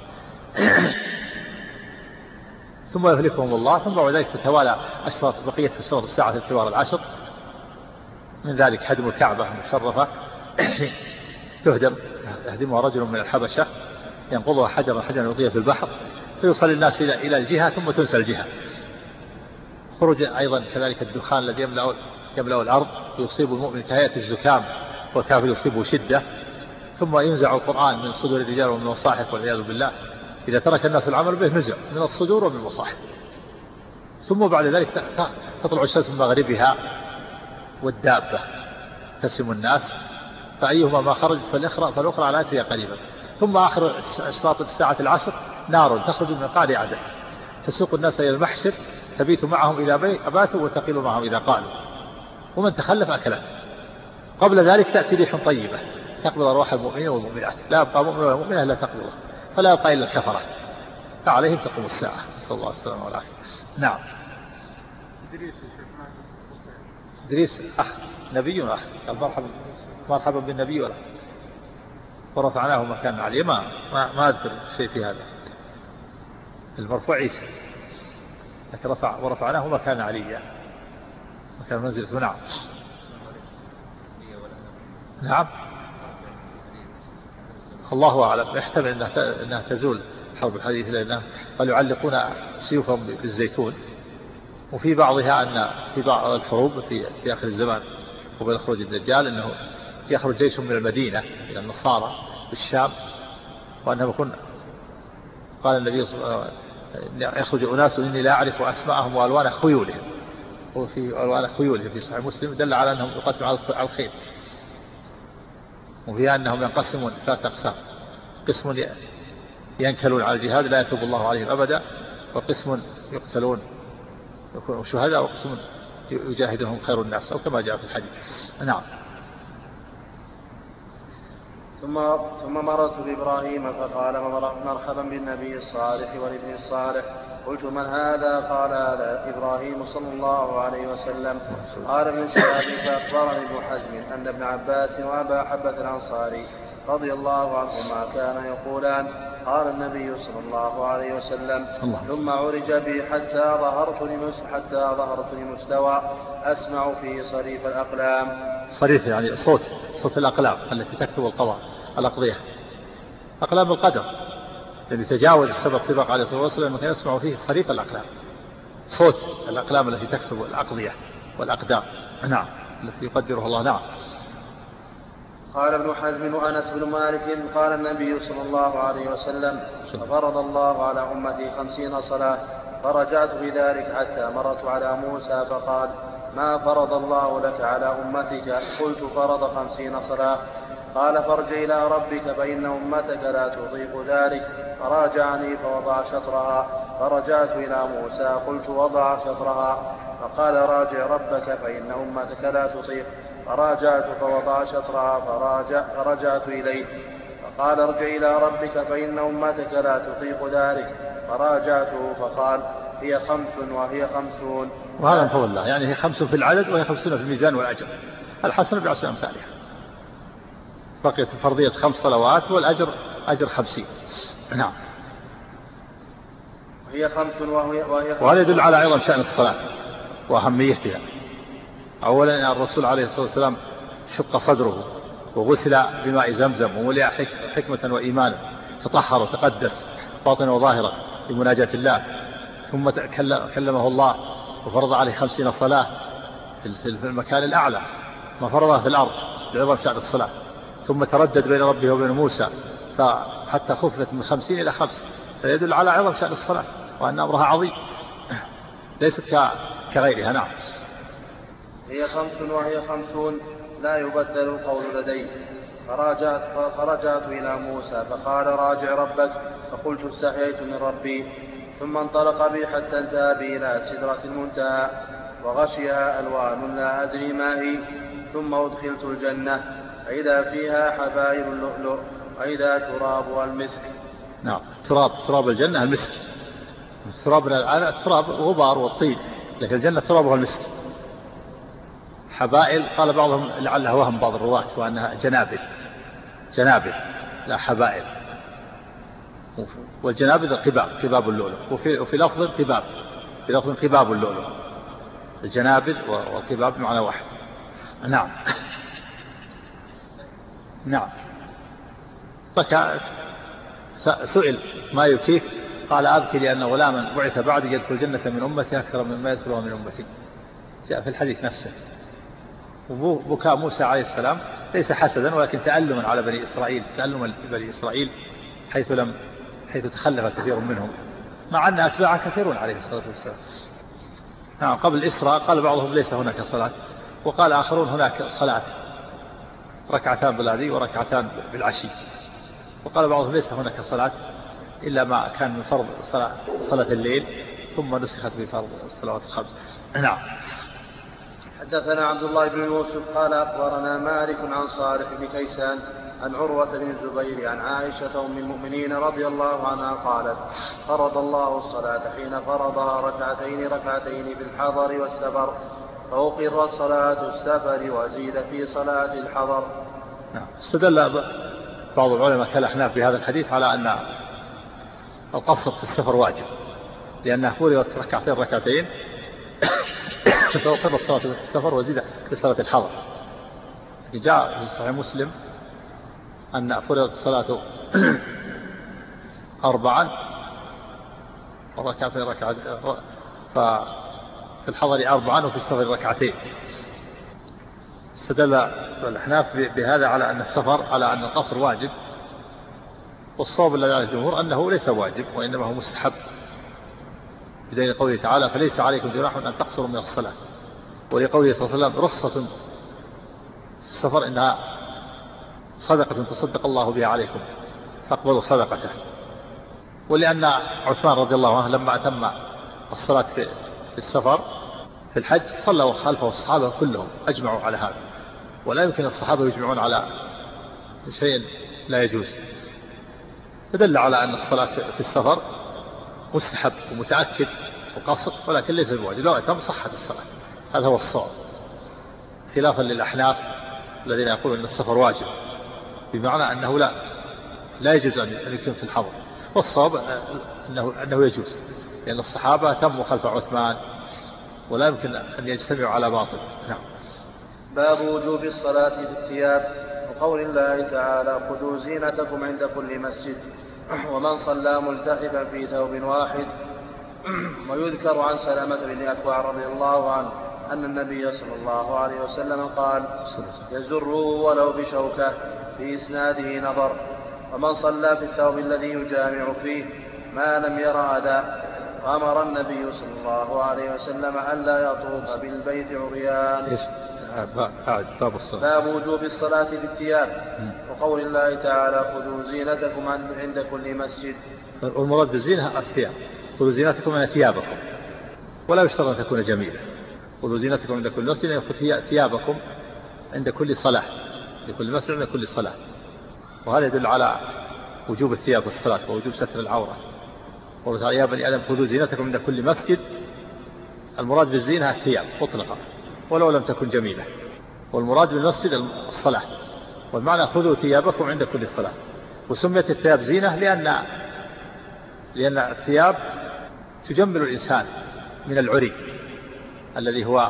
Speaker 3: ثم يهلكهم الله، ثم بعد ذلك تتوالى أشراط بقية صلاة الساعة الكبار العشر، من ذلك هدم الكعبة المشرفة تهدم، يهدمها رجل من الحبشة ينقضها حجرا حجرا يلقيه في البحر، فيوصل الناس إلى إلى الجهة ثم تنسى الجهة. خرج أيضا كذلك الدخان الذي يملأ يملأ الأرض يصيب المؤمن كهيئة الزكام، والكافر يصيبه شدة. ثم ينزع القرآن من صدور الرجال ومن المصاحف والعياذ بالله، إذا ترك الناس العمل به نزع من الصدور ومن المصاحف. ثم بعد ذلك تطلع الشمس من مغربها والدابة تسم الناس، فأيهما ما خرجت فالأخرى على أثرها قريبا. ثم آخر أشراط الساعة العصر نار تخرج من قعر عدن تسوق الناس إلى المحشر، تبيت معهم إذا أباتوا وتقيل معهم إذا قالوا، ومن تخلف أكلته. قبل ذلك تأتي ريح طيبة تقبض أرواح المؤمنين والمؤمنات، لا يبقى مؤمن ولا مؤمنة إلا تقبضه، فلا يبقى إلا الكفرة، فعليهم تقوم الساعة، نسأل الله السلامة والعافية. نعم. إدريس أخ نبي أخ، قال مرحبا مرحبا بالنبي والأخ، ورفعناه مكان عليه. ما ما, ما أذكر شيء في هذا. المرفوع عيسى، لكن رفع ورفعناه مكان عليا، مكان منزلته. نعم. نعم الله أعلم، يحتمل أنها, أنها تزول حرب الحديث، لأنهم قالوا يعلقون سيوفهم بالزيتون. وفي بعضها أن في بعض الحروب في, في آخر الزمان وبين خروج الدجال أنه يخرج جيش من المدينة إلى النصارى في الشام، وأنه يكون قال النبي صلى الله عليه وسلم يخرج أناس إني لا أعرف أسماءهم وألوان خيولهم، وفي ألوان خيولهم في صحيح مسلم دل على أنهم يقاتلون على الخيل. وفيها أنهم ينقسمون ثلاثة أقسام، قسم ينكلون على الجهاد لا يتوب الله عليهم أبدا، وقسم يقتلون يكونوا شهداء، وقسم يجاهدهم خير الناس، أو كما جاء في الحديث. نعم.
Speaker 2: ثم ثم مررت بإبراهيم فقال مرحبا بالنبي الصالح والابن الصالح. قلت من هذا؟ قال هذا إبراهيم صلى الله عليه وسلم. قال ابن شهاب فأخبرني ابن حزم أن ابن عباس وأبا حبة الأنصاري رضي الله عنهما كان يقولان قال النبي صلى الله عليه وسلم الله. ثم عرج بي حتى ظهرت حتى ظهرت لمستوى أسمع فيه صريف الأقلام.
Speaker 3: صريف يعني صوت صوت الأقلام التي تكتب القضاء الأقضية، أقلام القدر الذي تجاوز السبع طبق عليه الصلاة والسلام كان يسمع فيه صريف الأقلام، صوت الأقلام التي تكتب الأقضية والأقدار. نعم، التي يقدرها الله. نعم.
Speaker 2: قال ابن حزم وأنس بن مالك قال النبي صلى الله عليه وسلم ففرض الله على أمتي خمسين صلاة، فرجعت بذلك حتى مررت على موسى فقال ما فرض الله لك على أمتك؟ قلت فرض خمسين صلاة. قال فارجع إلى ربك فإن أمتك لا تطيق ذلك. فراجعني فوضع شطرها، فرجعت إلى موسى قلت وضع شطرها. فقال راجع ربك فإن أمتك لا تطيق. فراجعت فوضع شطرها فراجع فرجعت إليه. فقال ارجع إلى ربك فإن أمتك لا تطيق ذلك. فراجعته فقال هي خمس وهي خمسون.
Speaker 3: وهذا فضل الله، يعني هي خمس في العدد وهي خمسون في الميزان والأجر، الحسن بعشر أمثالها. بقيت فرضية خمس صلوات والأجر أجر خمسين. نعم.
Speaker 2: وهي خمس وهي, وهي خمس.
Speaker 3: وهذا يدل على عظم شأن الصلاة وأهميتها. أولا الرسول عليه الصلاة والسلام شق صدره وغسل بماء زمزم وملئ حكمة وإيمانا، تطهر وتقدس باطنا وظاهرا لمناجاة الله. ثم كلمه الله وفرض عليه خمسين صلاة في المكان الأعلى، ما فرضها في الأرض لعظم شأن الصلاة. ثم تردد بين ربه وبين موسى حتى خفلت من خمسين إلى خمس، فيدل على عظم شأن الصلاة وأن أمرها عظيم ليست كغيرها. نعم.
Speaker 2: هي خمس وهي خمسون لا يبدل القول لدي. فرجعت, فرجعت إلى موسى فقال راجع ربك، فقلت استحييت من ربي. ثم انطلق بي حتى انتهى بي إلى سدرة المنتهى وغشيها ألوان لا أدري ما هي. ثم أدخلت الجنة فإذا فيها حبائل اللؤلؤ وإذا ترابها المسك.
Speaker 3: نعم. تراب تراب الجنة المسك. التراب التراب غبار والطين، لكن الجنة ترابها المسك. حبائل قال بعضهم لعلها وهم بعض الرواة وأنها جنابل جنابل لا حبائل، والجنابل قباب قباب اللؤلؤ، وفي, وفي لفظ قباب في لفظ قباب اللؤلؤ. الجنابل والقباب معنى واحد. نعم. نعم. فكانت سئل ما يبكيك؟ قال أبكي لأن غلاما بعث بعدي يدخل الجنة من أمتي أكثر مما يدخلها من أمتي. جاء في الحديث نفسه. وبكاء موسى عليه السلام ليس حسدا ولكن تألما على بني إسرائيل، تألما بني إسرائيل حيث لم حيث تخلف كثير منهم، مع أن أتباع كثيرون عليه الصلاة والسلام. نعم. قبل الإسراء قال بعضهم ليس هناك صلاة، وقال آخرون هناك صلاة ركعتان بالغدي وركعتان بالعشي، وقال بعضهم ليس هناك صلاة إلا ما كان من فرض صلاة, صلاة الليل ثم نسخت بفرض الصلوات الخمس. نعم.
Speaker 2: حدثنا عبد الله بن يوسف قال أخبرنا مالك عن صالح بن كيسان عن عروة بن الزبير عن عائشة أم المؤمنين رضي الله عنها قالت فرض الله الصلاة حين فرضها ركعتين ركعتين في الحضر والسفر، فأقرت صلاة السفر وزيد في صلاة الحضر.
Speaker 3: نعم. استدل بعض العلماء كالأحناف بهذا الحديث على أن القصر في السفر واجب، لأنها فرضت ركعتين ركعتين فأقرت صلاة السفر وزيد في صلاة الحضر. جاء في صحيح مسلم أن فرضت الصلاة أربعا وركعتين ركعتين ففي الحضر أربعا وفي السفر ركعتين. استدل الأحناف بهذا على أن السفر على أن القصر واجب، والصواب الذي عليه الجمهور أنه ليس واجب وإنما هو مستحب، بدليل قوله تعالى فليس عليكم جناح أن تقصروا من الصلاة، ولقوله صلى الله عليه وسلم رخصة في السفر إنها صدقة تصدق الله بها عليكم فاقبلوا صدقته. ولأن عثمان رضي الله عنه لما أتم الصلاة في, في السفر في الحج صلوا خلفه الصحابة كلهم أجمعوا على هذا، ولا يمكن الصحابة يجمعون على شيء لا يجوز، فدل على أن الصلاة في السفر مستحب ومتأكد وقصر ولكن ليس بواجب، لو أتم صحت الصلاة. هذا هو الصواب، خلافا للأحناف الذين يقولون أن السفر واجب، بمعنى أنه لا لا يجوز أن يتم في الحضر، والصواب أنه, أنه يجوز، لأن الصحابة تموا خلف عثمان ولا يمكن أن يجتمعوا على باطل. نعم.
Speaker 2: باب وجوب الصلاة في الثياب، وقول الله تعالى خذوا زينتكم عند كل مسجد، ومن صلى ملتحفا في ثوب واحد. ويذكر عن سلمة بن أكوع رضي الله عنه أن النبي صلى الله عليه وسلم قال يزره ولو بشوكة، في إسناده نظر. ومن صلى في الثوب الذي يجامع فيه ما لم ير أذى. وأمر النبي صلى الله عليه وسلم ألا يطوف بالبيت عريان.
Speaker 3: باب الصلاة.
Speaker 2: باب وجوب الصلاة في الثياب، وقول الله تعالى خذوا زينتكم عند كل مسجد.
Speaker 3: والمراد بالزينة الثياب، خذوا زينتكم من ثيابكم، ولا يشترط أن تكون جميلة. خذوا زينتكم عند كل مسجد، يأخذ ثيابكم عند كل صلاة، لكل مسجد عند كل صلاة. وهذا يدل على وجوب الثياب في الصلاة ووجوب ستر العورة. قال يا بني آدم خذوا زينتكم عند كل مسجد، المراد بالزينة الثياب مطلقا ولو لم تكن جميلة، والمراد بالمسجد الصلاة، والمعنى خذوا ثيابكم عند كل صلاة. وسميت الثياب زينة لأن لأن الثياب تجمل الإنسان من العري الذي هو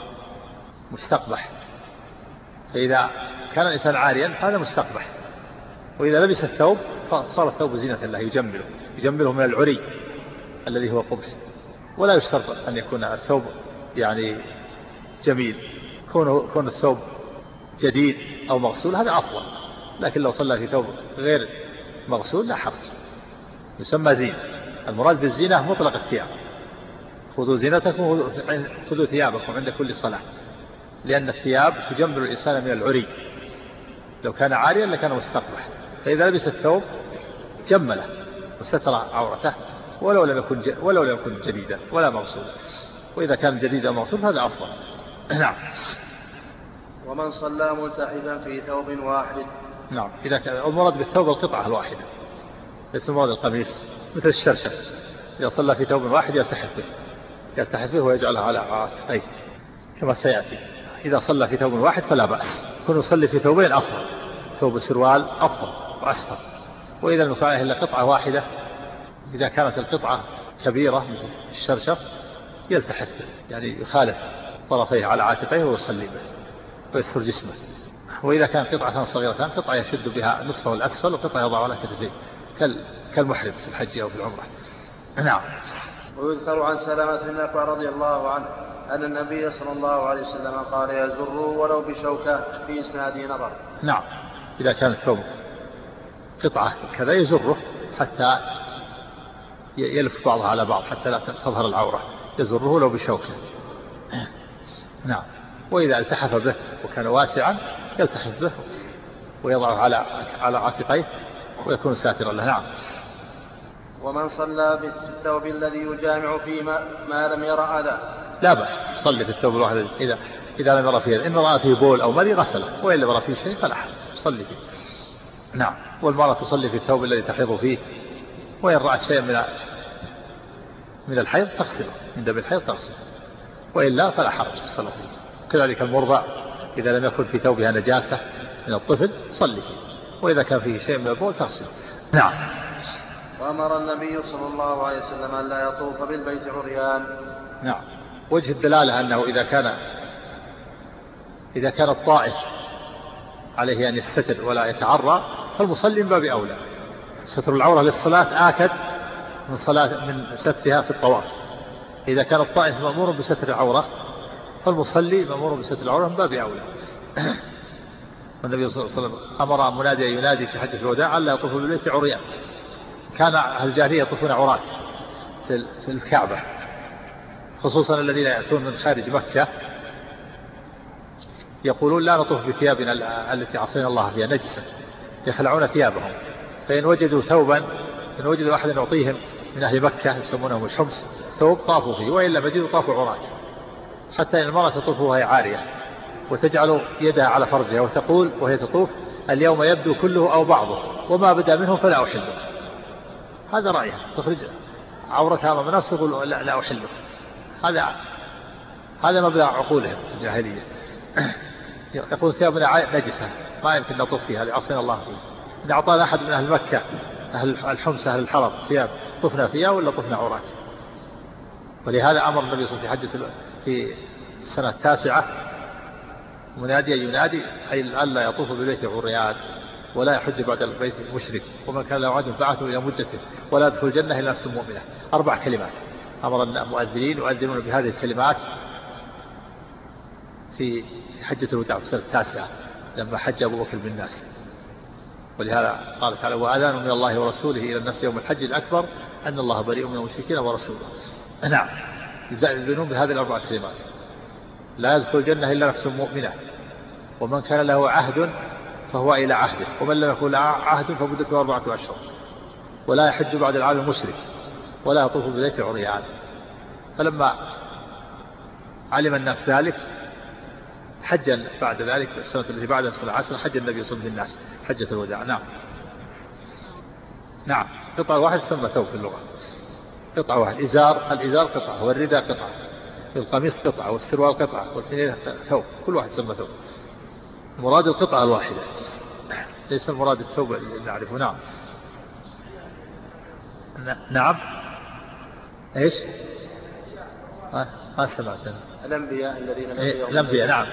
Speaker 3: مستقبح، فإذا كان الإنسان عاريا فهذا مستقبح، وإذا لبس الثوب فصار الثوب زينة الله يجمله يجمله من العري الذي هو قبح. ولا يشترط أن يكون الثوب يعني جميل، كون كون الثوب جديد أو مغسول هذا أفضل، لكن لو صلى في ثوب غير مغسول لا حرج. يسمى زينة. المراد بالزينة مطلق الثياب، خذوا زينتكم خذوا ثيابكم عند كل صلاة، لأن الثياب تجمل الإنسان من العري، لو كان عاريا لكان مستقبح، فإذا لبس الثوب جمله وستر عورته ولو لم يكن ولو لم يكن جديدا ولا موصول، وإذا كان جديدا موصول هذا أفضل. نعم.
Speaker 2: ومن صلى ملتحفا في ثوب واحد.
Speaker 3: نعم. إذا كان المراد بالثوب القطعة الواحدة، ليس المراد القميص، مثل الشرشف إذا صلى في ثوب واحد يلتحف به يلتحف به ويجعلها على عاتقيه كما سيأتي. إذا صلى في ثوب واحد فلا بأس، كن يصلي في ثوبين أفضل، ثوب السروال أفضل وأستر. وإذا لم يكن إلا قطعة واحدة، إذا كانت القطعة كبيرة مثل الشرشف يلتحف به، يعني يخالف طرفيه على عاتقيه ويصلي به ويستر جسمه. وإذا كان قطعة صغيرة قطعة يشد بها نصفه الأسفل وقطعة يضع على كتفيه كالمحرم في الحج أو في العمرة. نعم.
Speaker 2: ويذكر عن سلامة بن الأكوع رضي الله عنه أن النبي صلى الله عليه وسلم قال يزروا ولو بشوكة، في إسناده نظر.
Speaker 3: نعم. إذا كان الثوب قطعة كذا يزره حتى يلف بعضها على بعض حتى لا تظهر العورة، يزره لو بشوكة. نعم. وإذا التحف به وكان واسعا يلتحف به ويضعه على على عاتقيه ويكون ساترا له. نعم.
Speaker 2: ومن صلى بالثوب الذي يجامع فيه ما, ما لم يرى أذى
Speaker 3: لا بأس، صلي في الثوب الواحد إذا إذا لم يرى فيه، إن رأى فيه بول أو مري غسله، وإن لم يرى فيه شيء فلا حرج صلي فيه. نعم. والمرأة تصلي في الثوب الذي تحيض فيه، وإن رأت شيئا من من الحيض تغسله، من دم الحيض تغسله، وإلا فلا حرج في الصلاة فيه. كذلك المرضع إذا لم يكن في ثوبها نجاسة من الطفل صلي فيه، وإذا كان فيه شيء من البول تغسله. نعم.
Speaker 2: وأمر النبي صلى الله عليه وسلم أن لا يطوف بالبيت عريان.
Speaker 3: نعم. وجه الدلالة أنه إذا كان إذا كان الطائف عليه أن يستتر ولا يتعرى فالمصلي من باب أولى. ستر العورة للصلاة آكد من صلاة من سترها في الطواف. إذا كان الطائف مأمور بستر العورة فالمصلي مأمور بستر العورة من باب أولى. والنبي صلى الله عليه وسلم أمر منادي ينادي في حجة الوداع ألا يطوفوا بالبيت عريان. كان أهل الجاهلية يطوفون عورات في الكعبة، خصوصا الذين يأتون من خارج مكة يقولون لا نطوف بثيابنا التي عصينا الله فيها نجسا، يخلعون ثيابهم، فإن وجدوا ثوبا إن وجدوا أحدا يعطيهم من أهل مكة يسمونهم الحمص ثوب طافوا فيه، وإن لم يجدوا طافوا عرات، حتى إن المرأة تطوف وهي عارية وتجعل يدها على فرجها وتقول وهي تطوف اليوم يبدو كله أو بعضه وما بدا منه فلا أحله. هذا رأيها، تخرج عورتها أمام الناس تقول لا, لا أحله. هذا هذا مبدأ عقولهم الجاهلية. يقول ثيابنا نجسة ما يمكن نطوف فيها لعصينا الله فيه. إن أعطانا أحد من أهل مكة أهل الحمص أهل الحرم ثياب طفنا فيها ولا طفنا عورات. ولهذا أمر النبي صلى الله عليه وسلم في حجة في السنة التاسعة مناديا ينادي أي ألا يطوف بالبيت عريان ولا يحج بعد البيت مشرك، ومن كان له عهد فعته إلى مدته ولا يدخل الجنة إلا نفس مؤمنة. أربع كلمات أمر المؤذنين يؤذنون بهذه الكلمات في حجة الوداع في السنة التاسعة لما حج أبو بكر بالناس. ولهذا قال تعالى وأذان من الله ورسوله إلى الناس يوم الحج الأكبر أن الله بريء من المشركين ورسوله. نعم. يؤذنون بهذه الأربع كلمات لا يدخل الجنة إلا نفس مؤمنة، ومن كان له عهد فهو إلى عهده، ومن لم يكن له عهد فمدته أربعة أشهر، ولا يحج بعد العام المشرك، ولا يطوف ببيت عريان. فلما علم الناس ذلك حج بعد ذلك السنة التي بعدها السنة العاشرة حج النبي صلى الله عليه وسلم بالناس حجة الوداع. نعم. نعم. قطعة واحد سمى ثوب في اللغة، قطعة واحد. إزار الإزار قطعة، والرداء قطعة، القميص قطعة، والسروال قطعة، والاثنين ثوب، كل واحد سمى ثوب. مراد القطعة الواحدة ليس المراد الثوب اللي نعرفه. نعم. نعم. ايش ما سمعت
Speaker 2: الأنبياء الذين
Speaker 3: إيه؟ الأنبياء. نعم.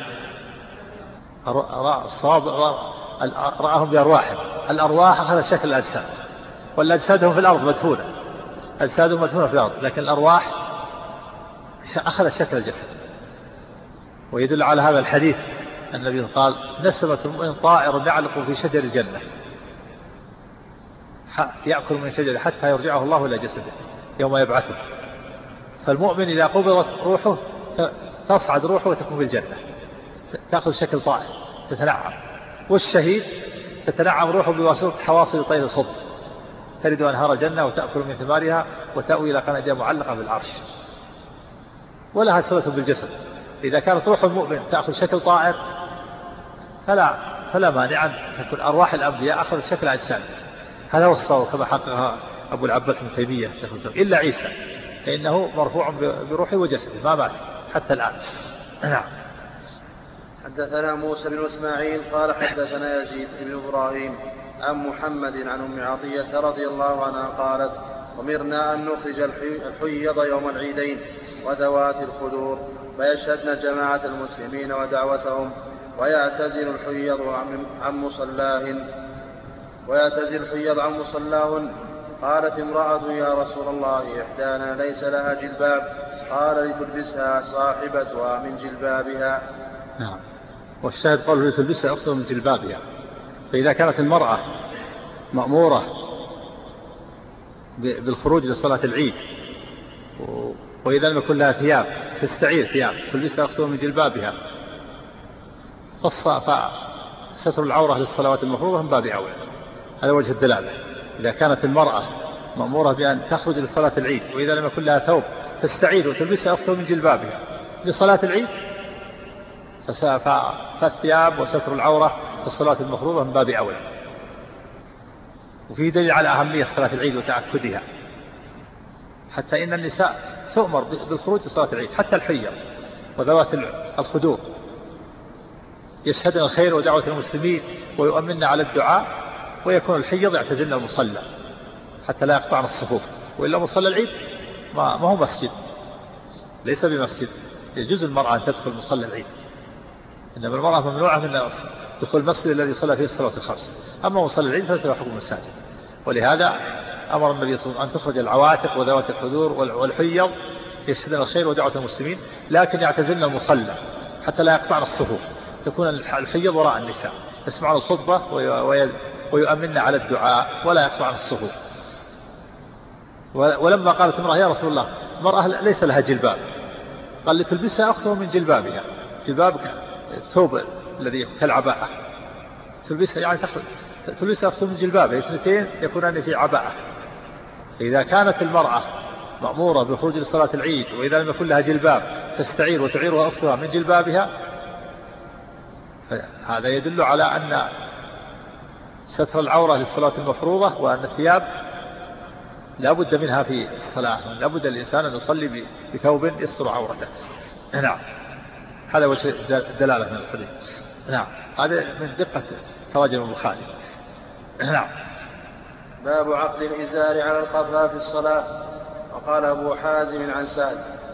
Speaker 3: الصواب رآهم بأرواحهم. الأرواح أخذ شكل الأجساد، والأجساد هم في الأرض مدفونة، أجسادهم مدفونة في الأرض، لكن الأرواح أخذ شكل الجسد. ويدل على هذا الحديث النبي قال نسمة المؤمن طائر يعلق في شجر الجنة، يأكل من شجرة حتى يرجعه الله إلى جسده يوم يبعثه. فالمؤمن إذا قبضت روحه تصعد روحه وتكون في الجنة، تأخذ شكل طائر تتنعم. والشهيد تتنعم روحه بواسطة حواصل طير الخضر، ترد أنهار الجنة وتأكل من ثمارها وتأوي إلى قناديل معلقة بالعرش، ولها صلة بالجسد. إذا كانت روح المؤمن تأخذ شكل طائر فلا فلا مانع أن تكون أرواح الأنبياء أخذ شكل أجساد. هذا هو الصواب كما حققها أبو العباس بن تيمية شيخ الإسلام، إلا عيسى فإنه مرفوع بروحه وجسده ما مات حتى الآن. نعم.
Speaker 2: حدثنا موسى بن إسماعيل قال حدثنا يزيد بن إبراهيم عن محمد عن أم عطية رضي الله عنها قالت: أمرنا أن نخرج الحيض يوم العيدين وذوات الخدور فيشهدن جماعة المسلمين ودعوتهم ويعتزل الحيض عن مصلاهن ويعتزل الحيض عن مصلاهن. قالت امرأة: يا رسول الله إحدانا ليس لها جلباب، قال: لتلبسها صاحبتها من جلبابها.
Speaker 3: نعم. والشاهد قالوا لتلبسها أقصر من جلبابها. فإذا كانت المرأة مأمورة بالخروج لصلاة العيد وإذا لم يكن لها ثياب تستعير ثياب تلبسها أقصر من جلبابها، فستر العورة للصلوات المفروضة من باب أولى. هذا وجه الدلالة. إذا كانت المرأة مأمورة بأن تخرج لصلاة العيد وإذا لم يكن لها ثوب تستعير وتلبسها أقصر من جلبابها لصلاة العيد، فالثياب وستر العورة في الصلاة المفروضة من باب أولى. وفيه دليل على أهمية صلاة العيد وتأكدها، حتى إن النساء تؤمر بالخروج لصلاة العيد، حتى الحيض وذوات الخدور يشهدن الخير ودعوة المسلمين ويؤمنن على الدعاء، ويكون الحيض يعتزلن المصلى حتى لا يقطعن الصفوف. وإلا مصلى العيد ما هو مسجد، ليس بمسجد. يجوز المرأة أن تدخل مصلى العيد، إنما المرأة ممنوعة من دخول المسجد الذي يصلى فيه الصلاة الخمس. أما مصلى العيد فليس له حكم المساجد. ولهذا أمر النبي صلى الله عليه وسلم أن تخرج العواتق وذوات الحضور والحيض يشهدن الخير ودعوة المسلمين، لكن يعتزلن المصلى حتى لا يقطعن الصفوف. تكون الحيض وراء النساء يسمعون الخطبة ويؤمنن على الدعاء ولا يقطعن الصفوف. ولما قالت امرأة: يا رسول الله المرأة ليس لها جلباب، قال: لتلبسها أكثر من جلبابها. جلبابك الثوب الذي كالعباءة، تلبسها يعني تلبسها أكثر من جلبابها، اثنتين يكونان في عباءة. إذا كانت المرأة مأمورة بالخروج لصلاة العيد وإذا لم يكن لها جلباب تستعير وتعيرها أختها من جلبابها، هذا يدل على أن ستر العورة للصلاة المفروضة، وأن الثياب لا بد منها في الصلاة، لا بد الإنسان أن يصلي بثوب يستر عورته. نعم. هذا وجه الدلالة من الحديث. نعم. هذا من دقة تراجم البخاري. نعم.
Speaker 2: باب عقد الإزار على القفا في الصلاة. وقال أبو حازم عن سعد: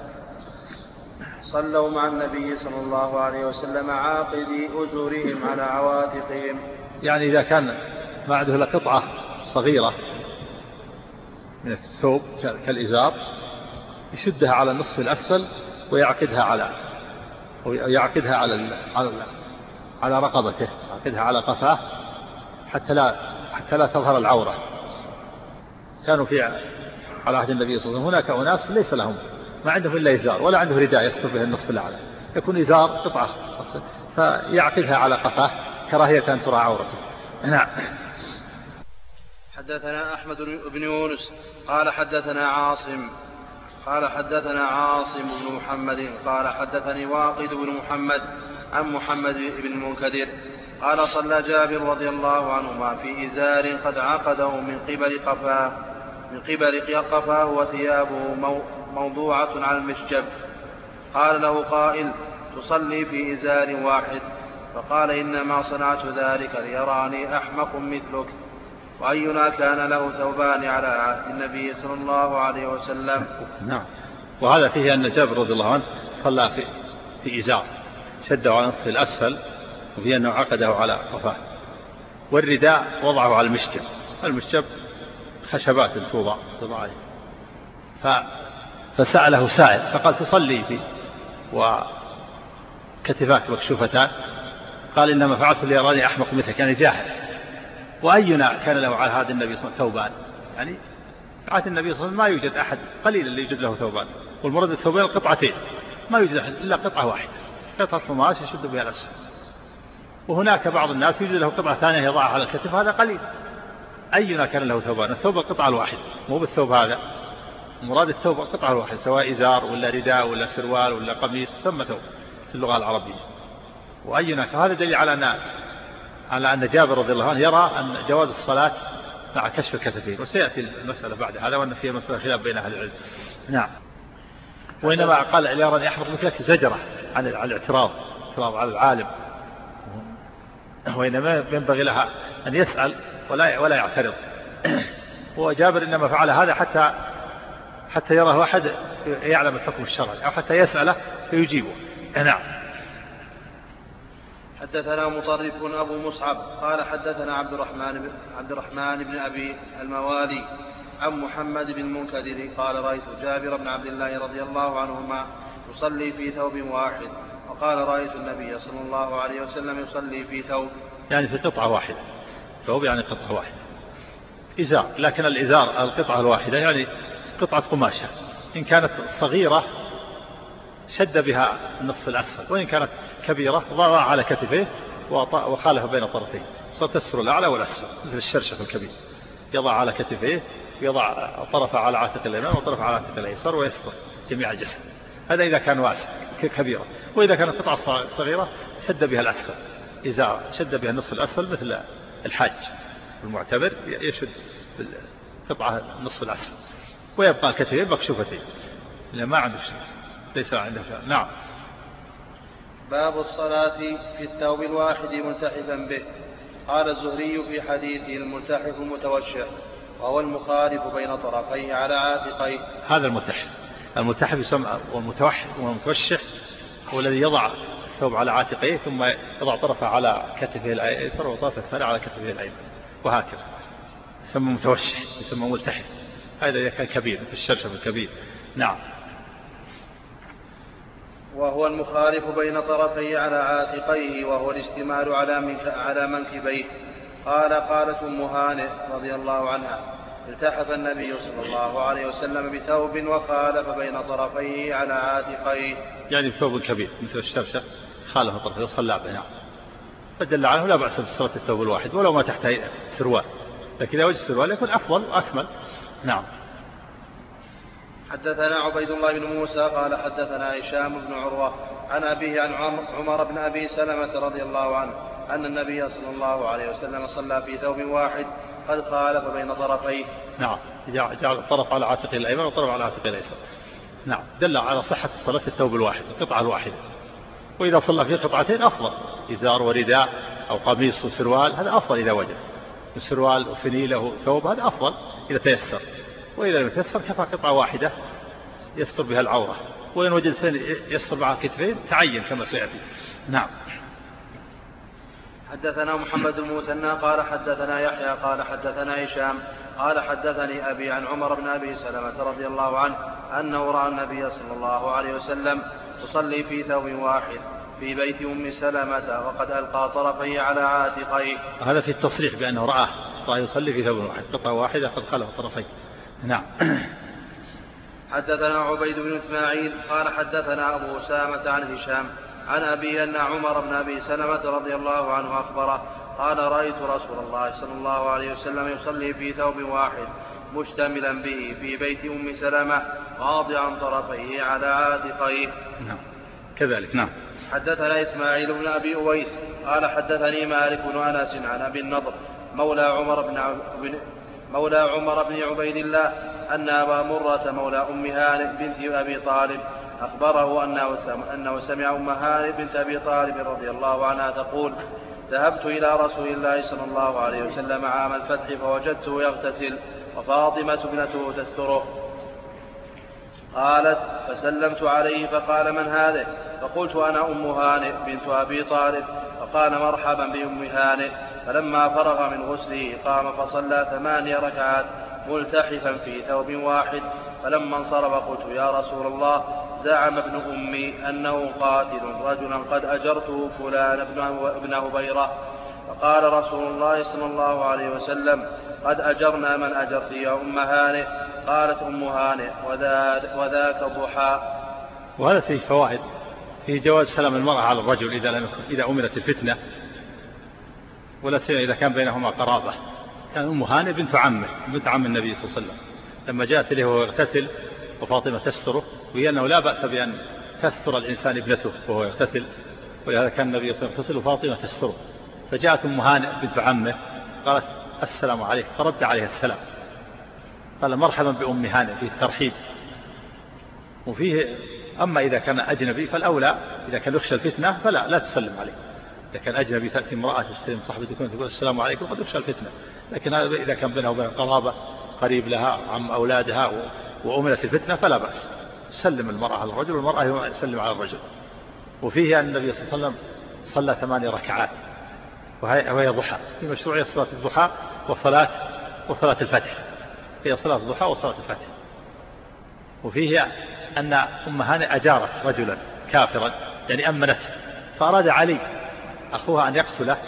Speaker 2: صلوا مع النبي صلى الله عليه وسلم عاقدي أزورهم على عواتقهم.
Speaker 3: يعني إذا كان ما عنده إلا قطعة صغيرة من الثوب كالإزار يشدها على النصف الأسفل ويعقدها على ويعقدها على على على رقبته، يعقدها على قفاه حتى لا حتى لا تظهر العورة. كانوا في على عهد النبي صلى الله عليه وسلم هناك أناس ليس لهم ما عندهم إلا إزار ولا عنده رداء يستر به النصف الأعلى، يكون إزار قطعة فيعقدها على قفاه كراهية أن ترى عورته. نعم.
Speaker 2: حدثنا أحمد بن يونس قال حدثنا عاصم قال حدثنا عاصم بن محمد قال حدثني واقد بن محمد عن محمد بن المنكدر قال: صلى جابر رضي الله عنهما في إزار قد عقده من قبل قفاه من قبل قفاه وثيابه موضوعة على المشجب. قال له قائل: تصلي في إزار واحد؟ فقال: إنما صنعت ذلك ليراني أحمق مثلك، وأينا كان له ثوبان على عهد النبي صلى الله عليه وسلم.
Speaker 3: نعم. وهذا فيه أن جابر رضي الله عنه صلى في في إزار شده على نصف الأسفل، وفيه أنه عقده على قفاه، والرداء وضعه على المشجب. المشجب خشبات توضع توضع فسأله سائل فقال: تصلي في وكتفاك مكشوفتان؟ قال: إنما فعلت ليراني أحمق مثلك، يعني جاهل. وأينا كان له على هذا النبي صلى الله عليه وسلم ثوبان، يعني عهد النبي صلى الله عليه وسلم ما يوجد أحد، قليل اللي يوجد له ثوبان، والمراد الثوبين القطعتين، ما يوجد أحد إلا قطعة واحدة، قطعة قماش يشد بها الأسفل. وهناك بعض الناس يوجد له قطعة ثانية يضعها على الكتف، هذا قليل. أينا كان له ثوبان، الثوب القطعة الواحدة، مو بالثوب هذا، مراد الثوب القطعة الواحدة، سواء إزار ولا رداء ولا سروال ولا قميص، سمى ثوب في اللغة العربية. وأينا، هذا دليل على أن على أن جابر رضي الله عنه يرى أن جواز الصلاة مع كشف الكتفين، وسيأتي المسألة بعد هذا، وأن فيها مسألة خلاف بين أهل العلم. نعم. وإنما قال يرى أن يحفظ مثلك زجرة عن الاعتراض، اعتراض على العالم، وإنما ينبغي لها أن يسأل ولا ولا يعترض. وجابر إنما فعل هذا حتى حتى يراه أحد يعلم الحكم الشرعي، أو حتى يسأله فيجيبه. نعم.
Speaker 2: حدثنا مطرف أبو مصعب قال حدثنا عبد الرحمن بن عبد الرحمن بن أبي الموالي عن محمد بن المنكدر قال رأيت جابر بن عبد الله رضي الله عنهما يصلي في ثوب واحد، وقال رأيت النبي صلى الله عليه وسلم يصلي في ثوب،
Speaker 3: يعني في قطعة واحدة، ثوب يعني قطعة واحدة، إزار، لكن الإزار القطعة الواحدة يعني قطعة قماشة، إن كانت صغيرة شد بها النصف الأسفل، وإن كانت كبيرة ضع على كتفيه وخالف بين طرفيه، ستستر الأعلى والأسفل مثل الشرشف الكبير، يضع على كتفيه ويضع طرف على عاتق اليمين وطرف على عاتق اليسار ويستر جميع الجسد. هذا إذا كان واسع كبيرة. وإذا كانت قطعة صغيرة شد بها الأسفل، إذا شد بها النصف الأسفل مثل الحاج المعتبر يشد قطعة النصف الأسفل، ويبقى الكتفين مكشوفتين، لا ما عنده شيء، ليس عنده شيء. نعم.
Speaker 2: باب الصلاة في الثوب الواحد ملتحفا به. قال الزهري في حديثه الملتحف المتوشح، وهو المخالف بين طرفيه على عاتقيه.
Speaker 3: هذا الملتحف، الملتحف يسمى والمتوشح هو الذي يضع الثوب على عاتقيه ثم يضع طرفه على كتفه الأيسر وطرفه الثاني على كتفه الأيمن، وهكذا يسمى متوشح، يسمى ملتحف. هذا إذا كان كبير في الشرشف الكبير. نعم.
Speaker 2: وهو المخالف بين طرفيه على عاتقيه، وهو الاشتمال على على منكبيه. قال قالت أم هانئ رضي الله عنها التحف النبي صلى الله عليه وسلم بثوب وخالف بين طرفيه على عاتقيه،
Speaker 3: يعني بثوب كبير مثل الشرشف خالف طرفيه وصلى به. نعم. فدل عنه لا بأس بصلاة الثوب الواحد ولو ما تحت سروال، لكن إذا وجد سروال يكون أفضل وأكمل. نعم.
Speaker 2: حدثنا عبيد الله بن موسى قال حدثنا هشام بن عروة عن أبيه عن عمر بن أبي سلمة رضي الله عنه أن النبي صلى الله عليه وسلم صلى في ثوب واحد قد خالف بين طرفيه.
Speaker 3: نعم. جعل الطرف على عاتق الأيمن والطرف على عاتق الأيسر. نعم. دل على صحة صلاة الثوب الواحد، القطعة الواحدة. وإذا صلى في قطعتين أفضل، إزار ورداء أو قميص وسروال، هذا أفضل إذا وجد، السروال وفنيلة وثوب هذا أفضل إذا تيسر، وإذا لم يتيسر كفى قطعة واحدة يستر بها العورة، وإن وجد سن يستر معها كتفين تعين كما سيأتي. نعم.
Speaker 2: حدثنا محمد المثنى قال حدثنا يحيى قال حدثنا هشام قال حدثني أبي عن عمر بن أبي سلمة رضي الله عنه أنه رأى النبي صلى الله عليه وسلم يصلي في ثوب واحد في بيت أم سلمة وقد ألقى طرفيه على عاتقيه.
Speaker 3: هذا في التصريح بأنه رآه رأى يصلي في ثوب واحد، قطعة واحدة قد خلف طرفيه. نعم.
Speaker 2: حدثنا عبيد بن إسماعيل قال حدثنا أبو أسامة عن هشام عن أبي أن عمر بن أبي سلمة رضي الله عنه أخبره قال رأيت رسول الله صلى الله عليه وسلم يصلي في ثوب واحد مشتملا به في بيت أم سلمة واضعا طرفيه على عاتقيه.
Speaker 3: نعم. كذلك. نعم.
Speaker 2: حدثنا إسماعيل بن أبي أويس قال حدثني مالك بن أنس عن أبي النضر مولى عمر بن عبد مولى عمر بن عبيد الله أن أبا مرة مولى أم هانئ بنت أبي طالب أخبره أنه سمع أم هانئ بنت أبي طالب رضي الله عنها تقول ذهبت إلى رسول الله صلى الله عليه وسلم عام الفتح فوجدته يغتسل وفاطمة ابنته تستره. قالت فسلمت عليه فقال من هذه؟ فقلت أنا أم هانئ بنت أبي طالب، فقال مرحبا بأم هانئ. فلما فرغ من غسله قام فصلى ثماني ركعات ملتحفا في ثوب واحد. فلما انصرف قلت يا رسول الله زعم ابن أمي أنه قاتل رجلا قد أجرته فلان ابن هبيرة فقال رسول الله صلى الله عليه وسلم: قد أجرنا من أجرت يا أم هانئ. قالت أم هانئ: وذاك ضحى.
Speaker 3: وهذا فيه فوائد. فيه جواز سلام المرأة على الرجل إذا لم يكن إذا أمرت الفتنة، ولا سيما إذا كان بينهما قرابة. كان أم هانئ بنت عمه بنت عم النبي صلى الله عليه وسلم، لما جاءت إليه وهو يغتسل وفاطمة تستره، وهي أنه لا بأس بأن تستر الإنسان ابنته وهو يغتسل، ولهذا كان النبي صلى الله عليه وسلم يغتسل وفاطمة تستره. فجاءت أم هانئ بنت عمه قالت: السلام عليك، فرد عليه السلام، قال: مرحبا بأم هانئ، فيه الترحيب. وفيه أما إذا كان أجنبي فالأولى إذا كان يخشى الفتنة فلا لا تسلم عليه. إذا كان أجنبي تأتي امرأة تستلم صاحبتك تقول السلام عليكم قد يخشى الفتنة، لكن إذا كان بينه وبين قرابة قريب لها عم أولادها وأمنت الفتنة فلا بأس، سلم المرأة على الرجل والمرأة تسلم على الرجل. وفيه أن النبي صلى الله عليه وسلم صلى ثماني ركعات وهي ضحى، في مشروعية صلاة الضحى وصلاة وصلاة الفتح، هي صلاة الضحى وصلاة الفتح. وفيه أن أم هانئ أجارت رجلا كافرا يعني أمنته، فأراد علي أخوها أن يقتله،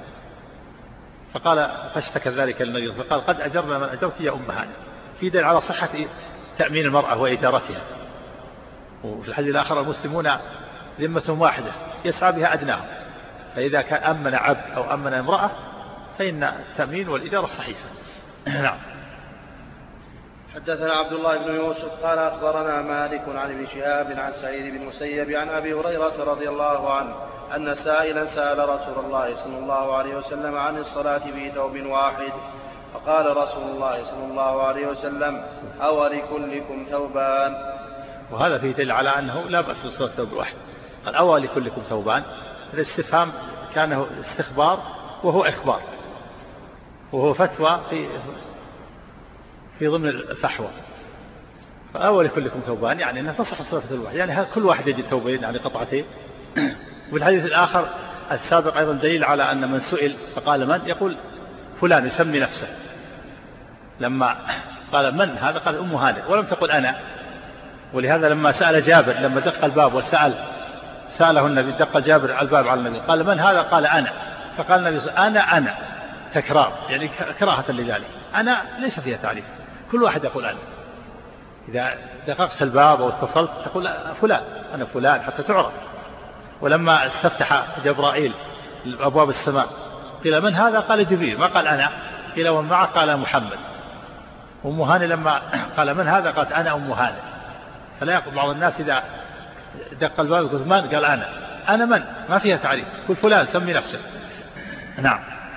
Speaker 3: فقال فاشتكى ذلك للنبي فقال: قد أجرنا من أجرت يا أم هانئ. في دليل على صحة تأمين المرأة وإجارتها. وفي الحديث الآخر: المسلمون ذمتهم واحدة يسعى بها أدناهم، فإذا كان أمن عبد أو أمن امرأة فإن التأمين والإجارة صحيحة. نعم.
Speaker 2: حدثنا عبد الله بن يوسف قال أخبرنا مالك عن ابن شهاب عن سعيد بن المسيب عن أبي هريرة رضي الله عنه أن سائلا سأل رسول الله صلى الله عليه وسلم عن الصلاة في ثوب واحد، فقال رسول الله صلى الله عليه وسلم: أو لكلكم ثوبان.
Speaker 3: وهذا فيه دليل على أنه لا بأس بصلاة ثوب واحد. قال: أو لكلكم ثوبان، الاستفهام كان استخبار وهو إخبار، وهو فتوى في في ضمن الفحوى. فأول كلكم ثوبان يعني أنها تصح صلاة ثوب واحد، يعني كل واحد يجد ثوبين يعني قطعتين. والحديث الآخر السابق أيضا دليل على أن من سئل فقال من، يقول فلان يسمي نفسه. لما قال من هذا قال أم هانئ ولم تقل أنا. ولهذا لما سأل جابر لما دق الباب وسأل سأله النبي دق جابر على الباب على النبي قال: من هذا؟ قال: أنا. فقال النبي: أنا أنا تكرار يعني كراهة لذلك. أنا ليس فيها تعريف، كل واحد يقول أنا. إذا دققت الباب أو اتصلت تقول فلان، أنا فلان حتى تعرف. ولما استفتح جبرائيل أبواب السماء قيل: من هذا؟ قال: جبريل. ما قال أنا. قيل: ومن معه؟ قال: محمد. أم هانئ لما قال: من هذا؟ قالت: أنا أم هانئ. فلا يقول بعض الناس إذا دق الباب يقول من؟ قال: أنا. أنا من؟ ما فيها تعريف، كل فلان سمي نفسه. نعم.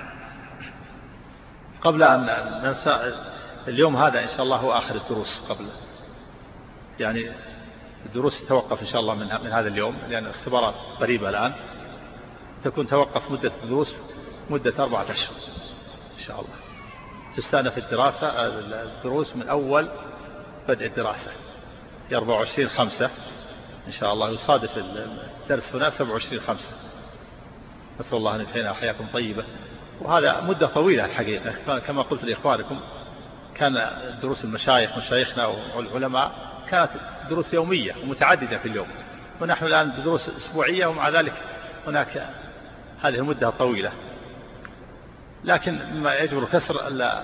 Speaker 3: قبل أن ننسى اليوم هذا إن شاء الله هو آخر الدروس، قبل يعني الدروس تتوقف إن شاء الله من من هذا اليوم، لأن الاختبارات قريبة الآن، تكون توقف مدة الدروس مدة أربعة أشهر إن شاء الله. تستأنف الدراسة الدروس من أول بدء الدراسة في أربعة وعشرين خمسة إن شاء الله، يصادف الدرس هنا سبعة وعشرين خمسة. نسأل الله أن يحيينا وحياكم طيبة. وهذا مدة طويلة الحقيقة، كما قلت لإخوانكم كان دروس المشايخ مشايخنا والعلماء كانت دروس يومية ومتعددة في اليوم، ونحن الآن دروس أسبوعية، ومع ذلك هناك هذه المدة الطويلة. لكن ما يجبر كسر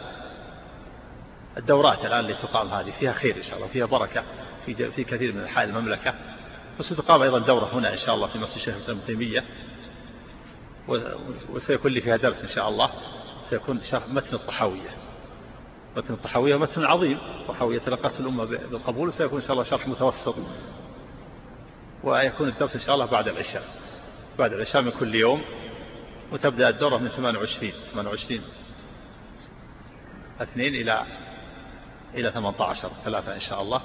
Speaker 3: الدورات الآن اللي تقام هذه فيها خير إن شاء الله، فيها بركة في في كثير من أنحاء المملكة. وستقام أيضا دورة هنا إن شاء الله في مسجد الشيخ الإسلام ابن تيمية، وسيكون لي فيها درس إن شاء الله، سيكون شرح متن الطحاوية. متن الطحاوية متن عظيم، الطحاوية تلقته الأمة بالقبول، وسيكون إن شاء الله شرح متوسط، ويكون الدرس إن شاء الله بعد العشاء بعد العشاء من كل يوم. وتبدأ الدورة من ثمانية وعشرين اثنين إلى إلى ثمانية عشر ثلاثة إن شاء الله.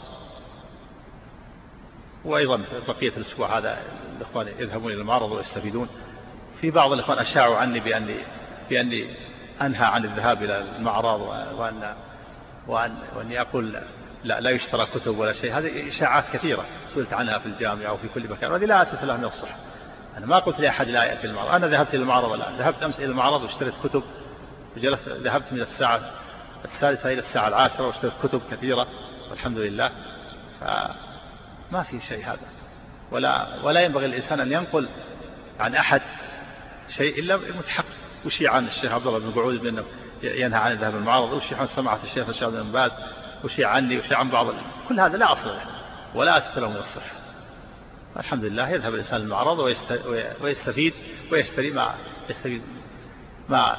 Speaker 3: وأيضا بقية الأسبوع هذا الإخوان يذهبون إلى المعرض ويستفيدون. في بعض الإخوان أشاعوا عني بأني بأني أنهى عن الذهاب إلى المعرض، وأن وأن وأني أقول لا لا يشترى كتب ولا شيء. هذه إشاعات كثيرة سئلت عنها في الجامعة وفي كل مكان، وهذه لا أساس لها من الصحة. أنا ما قلت لأحد لا يأتي المعرض، أنا ذهبت إلى المعرض الآن، ذهبت أمس إلى المعرض واشتريت كتب، وجلست ذهبت من الساعة الثالثة إلى الساعة العاشرة واشتريت كتب كثيرة والحمد لله. فما في شيء هذا، ولا ولا ينبغي الإنسان أن ينقل عن أحد شيء إلا متحقق، وشي عن الشيخ عبد الله بن قعود بأنه ينهى عن الذهاب المعارض، وشي عن سماعة الشيخ الشيخ بن باز، وشي عني، وشي عن بعض. كل هذا لا أصل له ولا أسس له من الصحة. الحمد لله يذهب الإنسان المعرض ويستفيد ويشتري ما يستفيد ما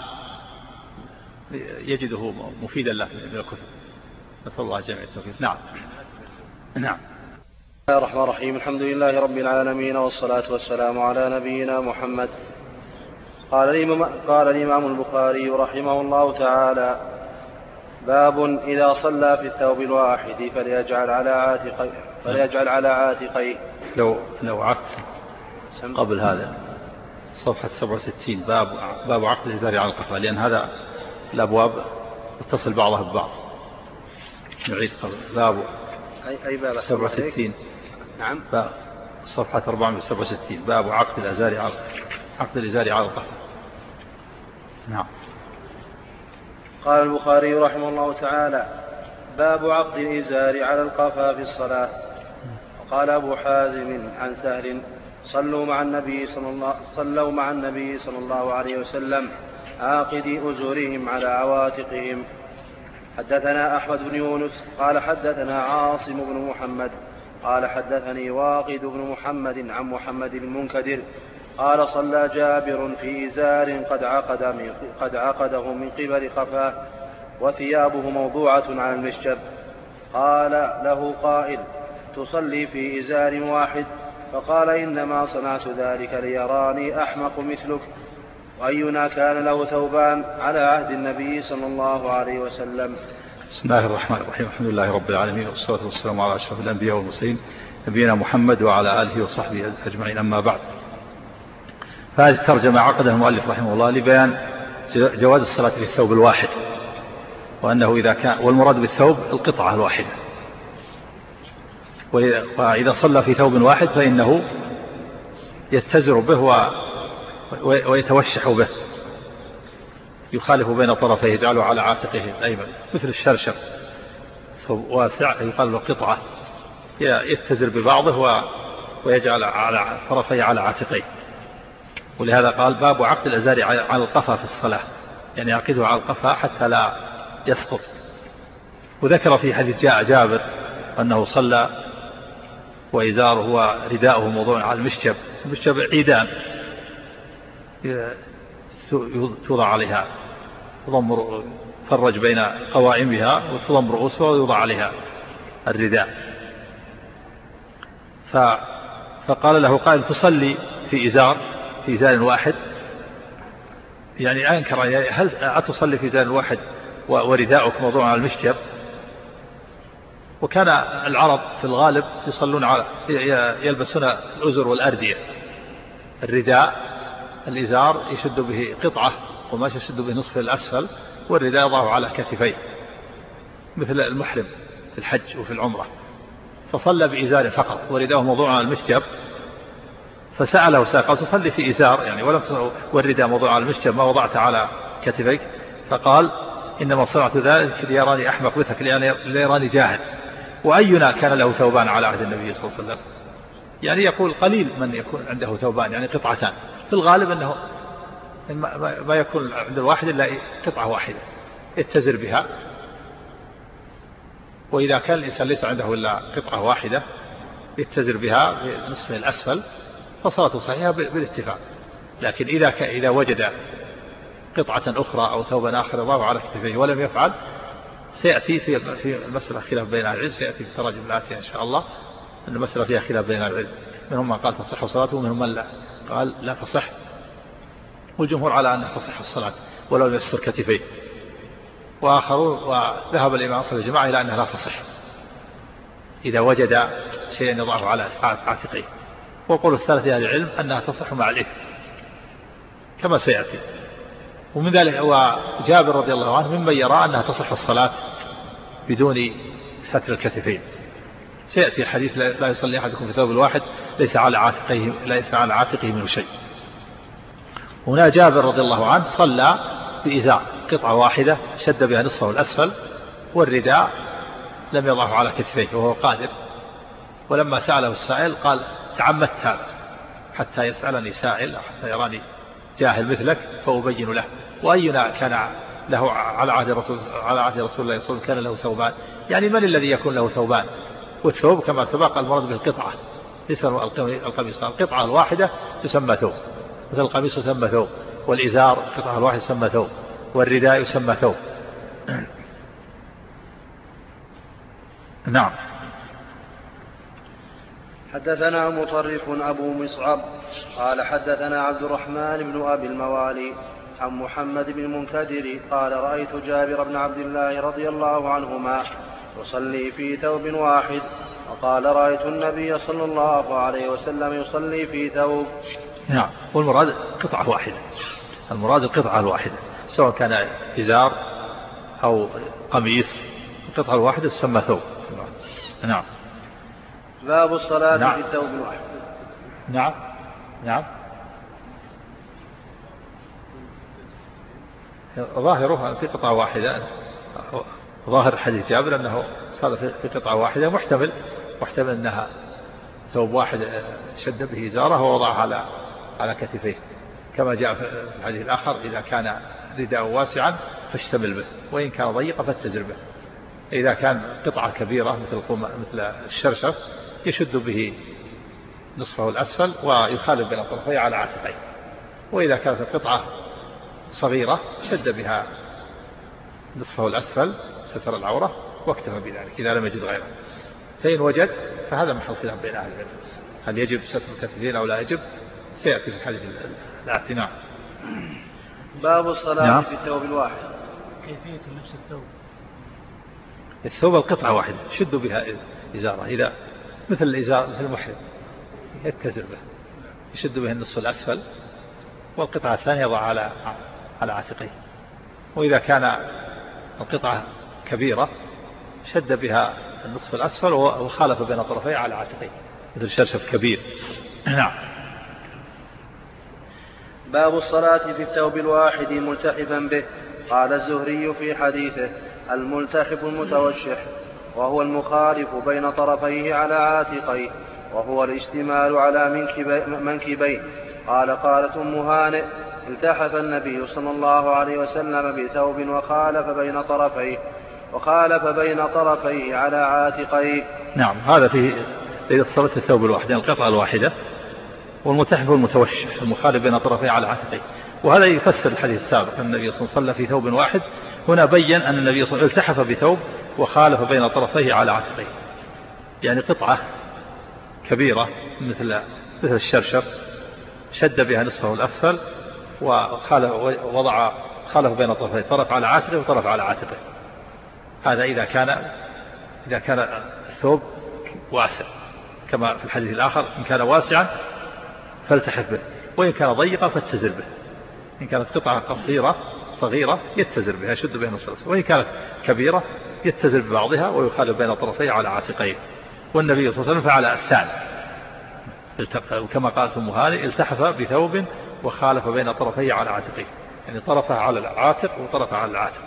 Speaker 3: يجده مفيدا له من الكتب. نسأل الله جميع التوفيق. نعم. نعم.
Speaker 2: بسم الله الرحمن الرحيم. الحمد لله رب العالمين، والصلاة والسلام على نبينا محمد. قال الإمام, قال الإمام البخاري رحمه الله تعالى: باب إذا صلى في الثوب الواحد فليجعل على عاتقيه فليجعل على عاتقيه.
Speaker 3: لو لو عقد قبل هذا صفحة سبعة وستين باب باب عقد الإزار على القفا، لأن هذا الأبواب تتصل بعضها ببعض. نعيد قبل باب
Speaker 2: أي أي باب
Speaker 3: سبعة وستين.
Speaker 2: نعم.
Speaker 3: باب صفحة أربعمائة وسبعة وستين باب عقد الإزار على عقد الإزار على القفا. نعم.
Speaker 2: قال البخاري رحمه الله تعالى: باب عقد الإزار على القفا في الصلاة. وقال أبو حازم عن سهل: صلوا مع النبي صلى الله صلوا مع النبي صلى الله عليه وسلم عاقدي أزورهم على عواتقهم. حدثنا أحمد بن يونس قال حدثنا عاصم بن محمد قال حدثني واقد بن محمد عن محمد بن المنكدر قال: صلى جابر في إزار قد عقد من قد عقده من قبل قفاه وثيابه موضوعة على المشجب. قال له قائل: تصلي في إزار واحد؟ فقال: إنما صنعت ذلك ليراني أحمق مثلك، وأينا كان له ثوبان على عهد النبي صلى الله عليه وسلم.
Speaker 3: بسم الله الرحمن الرحيم. الحمد لله رب العالمين، والصلاة والسلام على أشرف الأنبياء والمرسلين نبينا محمد وعلى آله وصحبه أجمعين، أما بعد. فهذه الترجمة عقدها المؤلف رحمه الله لبيان جواز الصلاة في الثوب الواحد، وأنه إذا كان والمراد بالثوب القطعة الواحدة، وإذا صلى في ثوب واحد فإنه يتزر به ويتوشح به، يخالف بين طرفيه، يجعله على عاتقه الأيمن مثل الشرشف، ثوب واسع يقال له قطعة، يتزر ببعضه ويجعل على طرفيه على عاتقيه. ولهذا قال: باب عقد الأزار على القفا في الصلاة، يعني يعقده على القفا حتى لا يسقط. وذكر في حديث جاء جابر أنه صلى وإزاره ورداؤه موضوع على المشجب. المشجب عيدان توضع عليها، تضم فرج بين قوائمها وتضم رؤوسها ويوضع عليها الرداء. فقال له قائل: تصلي في إزار في إزار واحد؟ يعني أنكر: هل أتصلي في إزار واحد ورداؤك موضوع على المشجب؟ وكان العرب في الغالب يصلون على يلبسون الأزر والأردية. الرداء الإزار يشد به قطعة وما يشد به نصف الأسفل، والرداء يضعه على كتفيه مثل المحرم في الحج وفي العمرة. فصلى بإزار فقط ورداءه موضوع على المشجب، فسأله سائل قال: تصلي في إزار يعني ولم والرداء موضوع على المشجب ما وضعت على كتفيك؟ فقال: إنما صنعت ذلك ليراني أحمق مثلك، ليراني جاهل، وأينا كان له ثوبان على عهد النبي صلى الله عليه وسلم. يعني يقول قليل من يكون عنده ثوبان، يعني قطعتان. في الغالب أنه ما يكون عند الواحد إلا قطعة واحدة يتزر بها، وإذا كان الإنسان ليس عنده إلا قطعة واحدة يتزر بها بنصف الأسفل فصلاته صحيحة بالاتفاق. لكن إذا إذا وجد قطعة أخرى أو ثوبا آخر يضعه على كتفيه ولم يفعل، سيأتي في في المسألة خلاف بين أهل العلم، سيأتي في التراجم الآتية إن شاء الله أن المسألة فيها خلاف بين أهل العلم، منهم من قال تصح صلاته ومنهم من لا قال لا تصح، والجمهور على أن تصح الصلاة ولو يستر كتفيه، وآخرون وذهب الإمام أحمد والجماعة إلى أنها لا تصح إذا وجد شيئا يضعه على عاتقيه. والقول الثالث أهل العلم أنها تصح مع الإثم كما سيأتي. ومن ذلك وجابر رضي الله عنه ممن يرى أنها تصح الصلاة بدون ستر الكتفين. سيأتي الحديث: لا يصلي أحدكم في ثوب الواحد ليس على عاتقه ليس على عاتقه منه شيء. هنا جابر رضي الله عنه صلى بإزار قطعة واحدة شد بها نصفه الأسفل، والرداء لم يضعه على كتفيه وهو قادر. ولما سأله السائل قال: تعمدت هذا حتى يسألني سائل أو حتى يراني جاهل مثلك فأبين له. وأينا كان له على عهد رسول على عهد رسول الله صلى الله عليه وسلم كان له ثوبان؟ يعني من الذي يكون له ثوبان؟ والثوب كما سبق المراد به القطعة، ليس القميص. القطعة الواحدة تسمى ثوب، مثل القميص يسمى ثوب، والإزار القطعة الواحدة يسمى ثوب، والرداء يسمى ثوب. نعم.
Speaker 2: حدثنا مطرف أبو مصعب قال حدثنا عبد الرحمن بن أبي الموالي عن محمد بن المنكدر قال رأيت جابر بن عبد الله رضي الله عنهما يصلي في ثوب واحد، وقال رأيت النبي صلى الله عليه وسلم يصلي في ثوب.
Speaker 3: نعم. والمراد قطعة واحدة، المراد القطعة الواحدة سواء كان إزار أو قميص، القطعة الواحدة تسمى ثوب. نعم.
Speaker 2: باب الصلاة
Speaker 3: نعم.
Speaker 2: في الثوب الواحد.
Speaker 3: نعم. نعم. ظاهرها في قطعة واحدة، ظاهر حديث جابر أنه صار في قطعة واحدة، محتمل محتمل أنها ثوب واحد شد به إزاره ووضعها على على كتفيه، كما جاء في الحديث الآخر إذا كان رداء واسعا فاشتمل به، وإن كان ضيقا فاتزر به. إذا كان قطعة كبيرة مثل مثل الشرشف يشد به نصفه الأسفل ويخالف بين الطرفين على عاتقيه، وإذا كانت القطعة صغيرة شد بها نصفه الأسفل ستر العورة واكتفى بذلك إذا لم يجد غيره. فإن وجد فهذا محل خلاف بين أهل العلم، هل يجب ستر الكتفين أو لا يجب، سيأتي في الحديث الآتي. نعم.
Speaker 2: باب الصلاة
Speaker 3: نعم.
Speaker 2: في الثوب الواحد.
Speaker 4: كيفية لبس الثوب؟
Speaker 3: الثوب القطعة واحدة شد بها إزارة، إذا مثل الإزار مثل المحرم يتزر به يشد به النصف الأسفل والقطعة الثانية يضع على على عاتقيه. وإذا كان القطعة كبيرة شد بها النصف الأسفل وخالف بين طرفيه على عاتقيه مثل شرشف كبير. نعم.
Speaker 2: باب الصلاة في الثوب الواحد ملتحفا به. قال الزهري في حديثه: الملتحف المتوشح، وهو المخالف بين طرفيه على عاتقيه، وهو الاشتمال على منكبيه. قال قالت أم هانئ: التحف النبي صلى الله عليه وسلم بثوب وخالف بين طرفيه وخالف بين طرفيه على عاتقيه.
Speaker 3: نعم. هذا في الصلاة الثوب الواحد، القطعة الواحدة، والملتحف المتوشح المخالف بين طرفيه على عاتقيه. وهذا يفسر الحديث السابق أن النبي صلى الله عليه وسلم في ثوب واحد، هنا بين أن النبي صلى الله عليه وسلم التحف بثوب وخالف بين طرفيه على عاتقيه، يعني قطعة كبيرة مثل مثل الشرشف شد بها نصفه الأسفل وخالف وضع خالف بين طرفيه، طرف على عاتقه وطرف على عاتقه. هذا إذا كان إذا كان الثوب واسع، كما في الحديث الآخر: إن كان واسعا فالتحف به، وإن كان ضيقا فاتزر به. إن كانت قطعة قصيرة صغيرة يتزر بها يشد بها نصف الأسفل، وإن كانت كبيرة يتزر ببعضها ويخالف بين طرفيه على عاتقيه. والنبي صلى الله عليه وسلم فعل الثاني، وكما قالت أم هانئ: التحف بثوب وخالف بين طرفيه على عاتقيه، يعني طرفه على العاتق وطرفه على العاتق،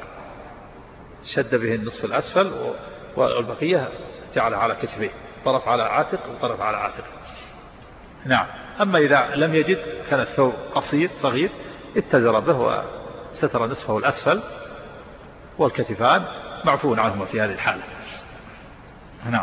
Speaker 3: شد به النصف الأسفل والبقية جعلها على كتفيه، طرف على عاتق وطرف على عاتق. نعم. أما إذا لم يجد كان الثوب قصير صغير اتزر به وستر نصفه الأسفل والكتفان معفون عنهما في هذه الحالة. نعم.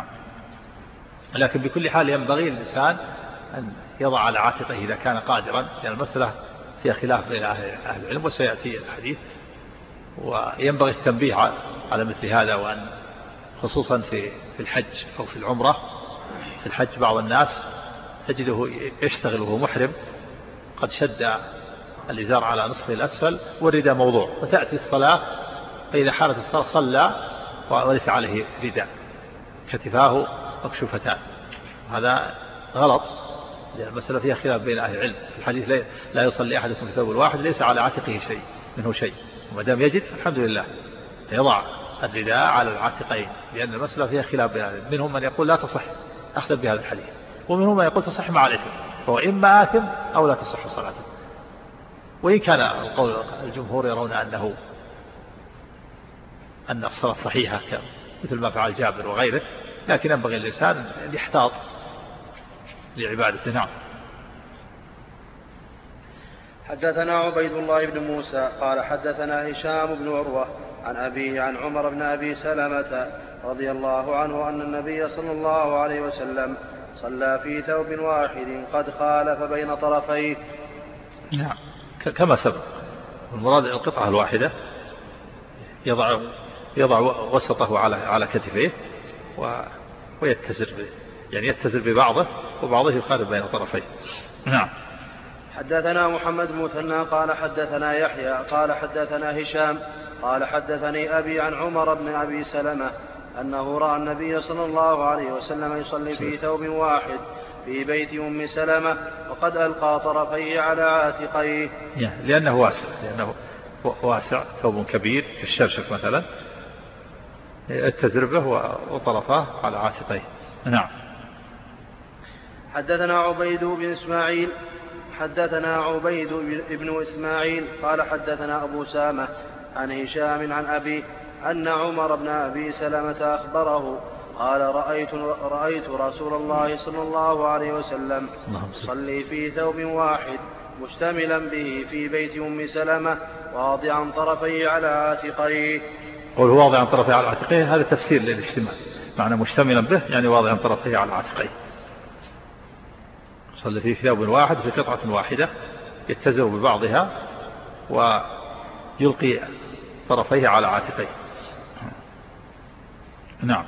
Speaker 3: لكن بكل حال ينبغي الإنسان أن يضع على عاتقه إذا كان قادرا، لأن المسألة فيها خلاف بين أهل العلم وسيأتي الحديث. وينبغي التنبيه على مثل هذا، وأن خصوصا في في الحج أو في العمرة. في الحج بعض الناس تجده يشتغل وهو محرم، قد شد الإزار على نصفه الأسفل والرداء موضوع، وتأتي الصلاة فإذا حالت الصلاة صلى وليس عليه رداء، كتفاه مكشوفتان. هذا غلط، لأن المسألة فيها خلاف بين أهل العلم. في الحديث: لا يصلي أحدكم في ثوب الواحد ليس على عاتقه شيء منه شيء. وما دام يجد فالحمد لله يضع الرداء على العاتقين، لأن المسألة فيها خلاف بين أهل العلم. منهم من يقول لا تصح أخذ بهذا الحديث، ومنهم من يقول تصح مع الإثم، فهو إما آثم أو لا تصح صلاته. وإن كان القول الجمهور يرون أنه أن الصلاة صحيحة مثل ما فعل جابر وغيره، لكن ينبغي الإنسان أن يحتاط لعبادته. نعم.
Speaker 2: حدثنا عبيد الله بن موسى قال حدثنا هشام بن عروة عن أبيه عن عمر بن أبي سلمة رضي الله عنه أن النبي صلى الله عليه وسلم صلى في ثوب واحد قد خالف بين طرفيه.
Speaker 3: نعم كما سبق. المراد القطعة الواحدة يضع يضع وسطه على على كتفيه ويتزر به، يعني يتزر ببعضه وبعضه يخالف بين طرفيه. نعم.
Speaker 2: حدثنا محمد بن مثنى قال حدثنا يحيى قال حدثنا هشام قال حدثني أبي عن عمر بن أبي سلمة أنه رأى النبي صلى الله عليه وسلم يصلي في ثوب واحد في بيت أم سلمة وقد ألقى طرفيه على عاتقيه،
Speaker 3: لأنه واسع لأنه واسع ثوب كبير كالشرشف مثلا، التزربه وطرفاه على عاتقيه. نعم.
Speaker 2: حدثنا عبيد بن إسماعيل حدثنا عبيد بن إسماعيل قال حدثنا أبو سامة عن هشام عن أبي أن عمر بن أبي سلمة أخبره قال رأيت, رأيت رسول الله صلى الله عليه وسلم يصلي في ثوب واحد مشتملا به في بيت أم سلمة واضعا طرفيه على عاتقيه.
Speaker 3: قول هو واضعا طرفيه على عاتقيه هذا تفسير للاجتماع، معنى مشتملا به يعني واضعا طرفيه على عاتقيه، صلى في ثوب واحد في قطعة واحدة يتزر ببعضها ويلقي طرفيه على عاتقيه. نعم.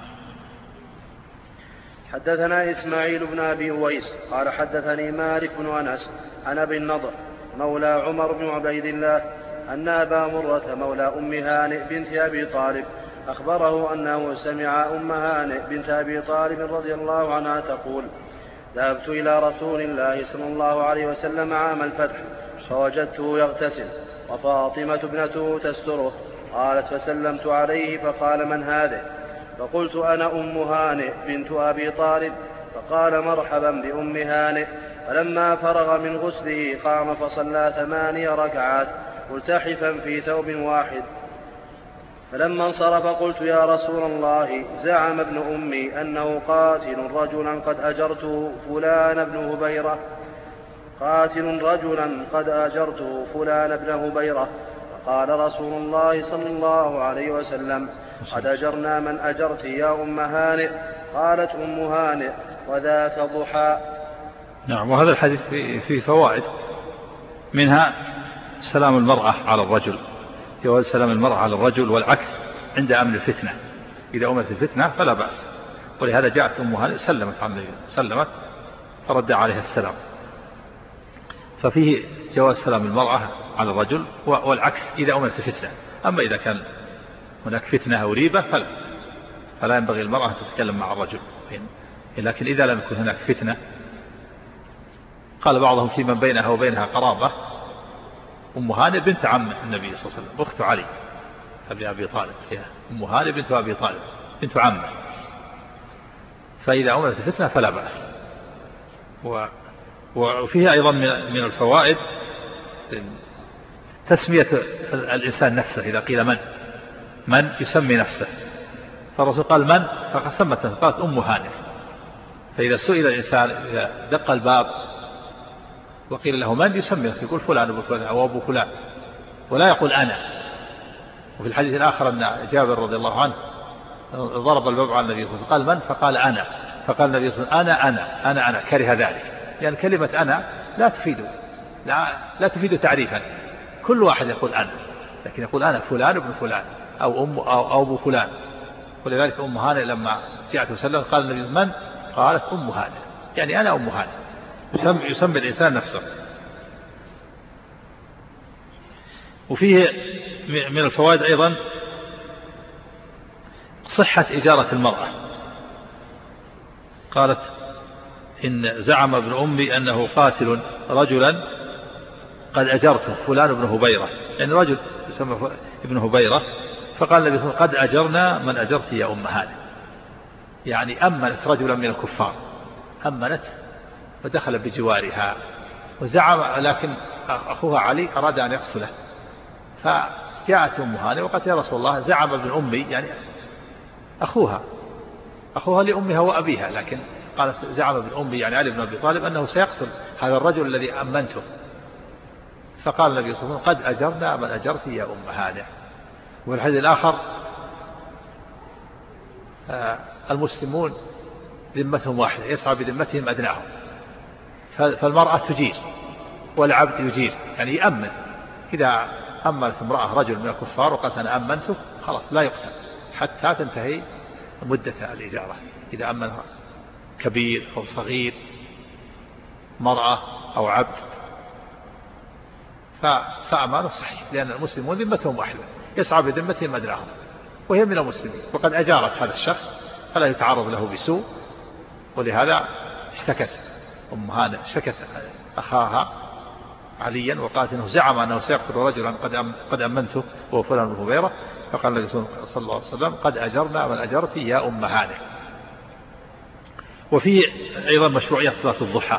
Speaker 2: حدثنا إسماعيل بن أبي أويس قال حدثني مالك بن أنس عن أبي النضر مولى عمر بن عبيد الله أن أبا مرة مولى أم هانئ بنت أبي طالب أخبره أنه سمع أم هانئ بنت أبي طالب رضي الله عنها تقول ذهبت إلى رسول الله صلى الله عليه وسلم عام الفتح فوجدته يغتسل وفاطمة ابنته تستره، قالت فسلمت عليه فقال من هذه؟ فقلت أنا أم هانئ بنت أبي طالب، فقال مرحبا بأم هانئ. فلما فرغ من غسله قام فصلى ثماني ركعات ملتحفا في ثوب واحد. فلما انصرف قلت يا رسول الله زعم ابن أمي أنه قاتل رجلا قد أجرته فلان بن هبيرة قاتل رجلا قد أجرته فلان بن هبيرة. فقال رسول الله صلى الله عليه وسلم قد أجرنا من أجرت يا أم هانئ. قالت أم هانئ وذاك ضحى.
Speaker 3: نعم. وهذا الحديث فيه فوائد، منها سلام المرأة على الرجل، جواز سلام المرأة على الرجل والعكس عند أمن الفتنة، إذا أمنت الفتنة فلا بأس. ولهذا جاءت أم هانئ سلمت عن النبي سلمت فرد عليها السلام، ففيه جواز سلام المرأة على الرجل والعكس إذا أمنت الفتنة. أما إذا كان هناك فتنة أو ريبة فلا, فلا ينبغي المرأة أن تتكلم مع الرجل، لكن إذا لم يكن هناك فتنة قال بعضهم في من بينها وبينها قرابة. أم هانئ بنت عم النبي صلى الله عليه وسلم أخت علي أبي أبي طالب، أم هانئ بنت أبي طالب بنت عمه، فإذا أمنت الفتنة فلا بأس. وفيها أيضا من الفوائد تسمية الإنسان نفسه، إذا قيل من من يسمي نفسه، فالرسول قال من فسمت نفسه قالت أم هانئ. فإذا سئل الإنسان إذا دق الباب وقيل له من يسمي نفسه يقول فلان أبو فلان أو أبو فلان ولا يقول أنا. وفي الحديث الآخر أن جابر رضي الله عنه ضرب الباب على النبي صلى الله عليه وسلم قال من فقال أنا، فقال النبي صلى الله عليه وسلم أنا أنا أنا أنا كره ذلك، لأن يعني كلمة أنا لا تفيد لا, لا تفيد تعريفا، كل واحد يقول أنا، لكن يقول أنا فلان ابن فلان أو أم أو, أو أبو فلان. ولذلك أم هانئ لما جاءت وسلم قال النبي من؟ قالت أم هانئ، يعني أنا أم هانئ، يسمي, يسمي الإنسان نفسه. وفيه من الفوائد أيضا صحة إجارة المرأة. قالت إن زعم ابن أمي أنه قاتل رجلا قد أجرته فلان ابن هبيرة، يعني رجل يسمى ابن هبيرة، فقال النبي صلى الله عليه وسلم قد أجرنا من أجرت يا أم هانئ، يعني أمنت رجلا من الكفار، أمنت ودخل بجوارها وزعم، لكن أخوها علي أراد أن يقتله، فجاءت أم هانئ وقالت يا رسول الله زعم ابن أمي، يعني أخوها أخوها لأمها وأبيها، لكن قالت زعم ابن أمي يعني علي بن أبي طالب أنه سيقتل هذا الرجل الذي أمنته، فقال النبي صلى الله عليه وسلم قد أجرنا من أجرت يا أم هانئ. وفي الحديث الآخر المسلمون ذمتهم واحدة يسعى بذمتهم أدناهم، فالمرأة تجير والعبد يجير، يعني يأمن. إذا أمنت امرأة رجل من الكفار وقالت أنا أمنته خلاص لا يقتل حتى تنتهي مدة الإجارة. إذا أمنها كبير أو صغير، مرأة أو عبد، فأمانه صحيح، لأن المسلمون ذمتهم واحدة يسعى بذمتهم أدناهم، وهي من المسلمين، وقد أجارت هذا الشخص فلا يتعرض له بسوء. ولهذا اشتكت أم هانئ، شكت أخاها عليا وقالت إنه زعم أنه سيقتل رجلا قد قد أمنته وهو فلان بن هبيرة. فقال النبي صلى الله عليه وسلم قد أجرنا من أجرت يا أم هانئ. وفيه أيضا مشروعية صلاة الضحى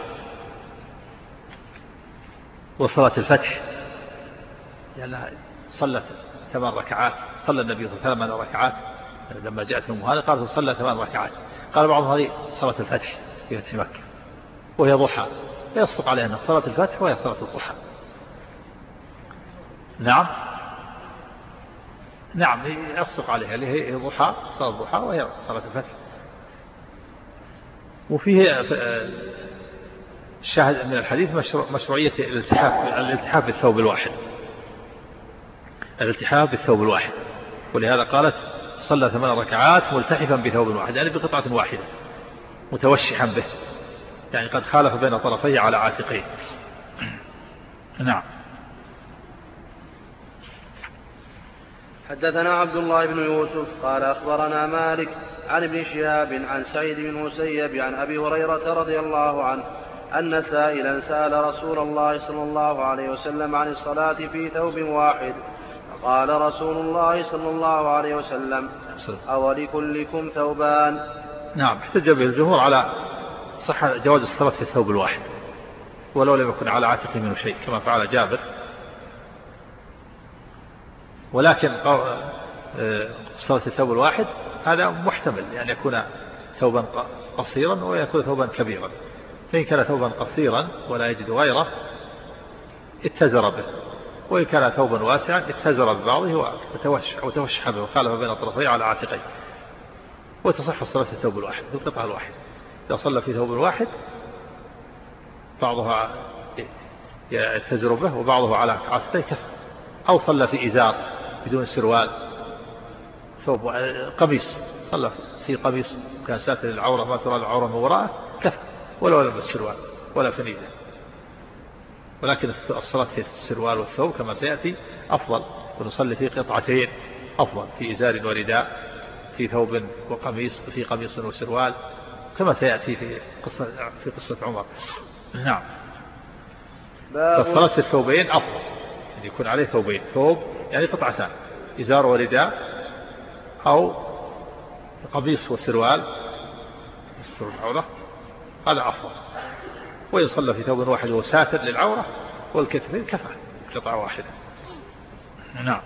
Speaker 3: وصلاة الفتح، لأنها يعني صلت ثمان ركعات. صلى النبي صلى الله عليه وسلم ثمان ركعات لما جاءت أم هانئ قالت صلى ثمان ركعات. قال بعضهم هذه صلاة الفتح في فتح مكة وهي ضحى، لا يصدق عليها أنها صلاة الفتح وهي صلاة الضحى. نعم نعم يصدق عليها اللي هي ضحى، صلاة الضحى وهي صلاة الفتح. وفيه شاهد من الحديث مشروع مشروعية الالتحاف الالتحاف بالثوب الواحد، الالتحاف بالثوب الواحد. ولهذا قالت صلى ثمان ركعات ملتحفا بثوب واحد، يعني بقطعة واحدة متوشحا به، يعني قد خالف بين طرفيه على عاتقيه. نعم.
Speaker 2: حدثنا عبد الله بن يوسف قال أخبرنا مالك عن ابن شهاب عن سعيد بن المسيب عن أبي هريرة رضي الله عنه أن سائلا سأل رسول الله صلى الله عليه وسلم عن الصلاة في ثوب واحد، فقال رسول الله صلى الله عليه وسلم أولكلكم ثوبان؟
Speaker 3: نعم. احتج به الجمهور على صحة جواز الصلاة في الثوب الواحد ولو لم يكن على عاتقه منه شيء كما فعل جابر، ولكن صلاة في الثوب الواحد هذا محتمل، يعني يكون ثوبا قصيرا ويكون ثوبا كبيرا. فإن كان ثوبا قصيرا ولا يجد غيره اتزر به، وإن كان ثوبا واسعا اتزر ببعضه وتوشح وتوشح به وخالف بين طرفيه على عاتقيه. وتصح الصلاة في الثوب الواحد في القطعة الواحدة. إذا صلى في ثوب واحد بعضها يتزر به وبعضه على عاتقيه كف، أو صلى في إزار بدون سروال، ثوب قميص، صلى في قميص كان ساتر العورة ما ترى العورة من وراءه كف، ولا لبس السروال ولا فنيدة. ولكن الصلاة في السروال والثوب كما سيأتي أفضل، ونصلي في قطعتين أفضل، في إزار ورداء، في ثوب وقميص، في قميص وسروال، كما سيأتي في قصة في قصة عمر. نعم. فالصلاة في الثوبين أفضل، يعني يكون عليه ثوبين، ثوب يعني قطعتان، إزار ورداء أو قميص وسروال يستر العورة، هذا أفضل. وإن صلى في ثوب واحد وساتر للعورة والكتفين كفى قطعة واحدة. نعم.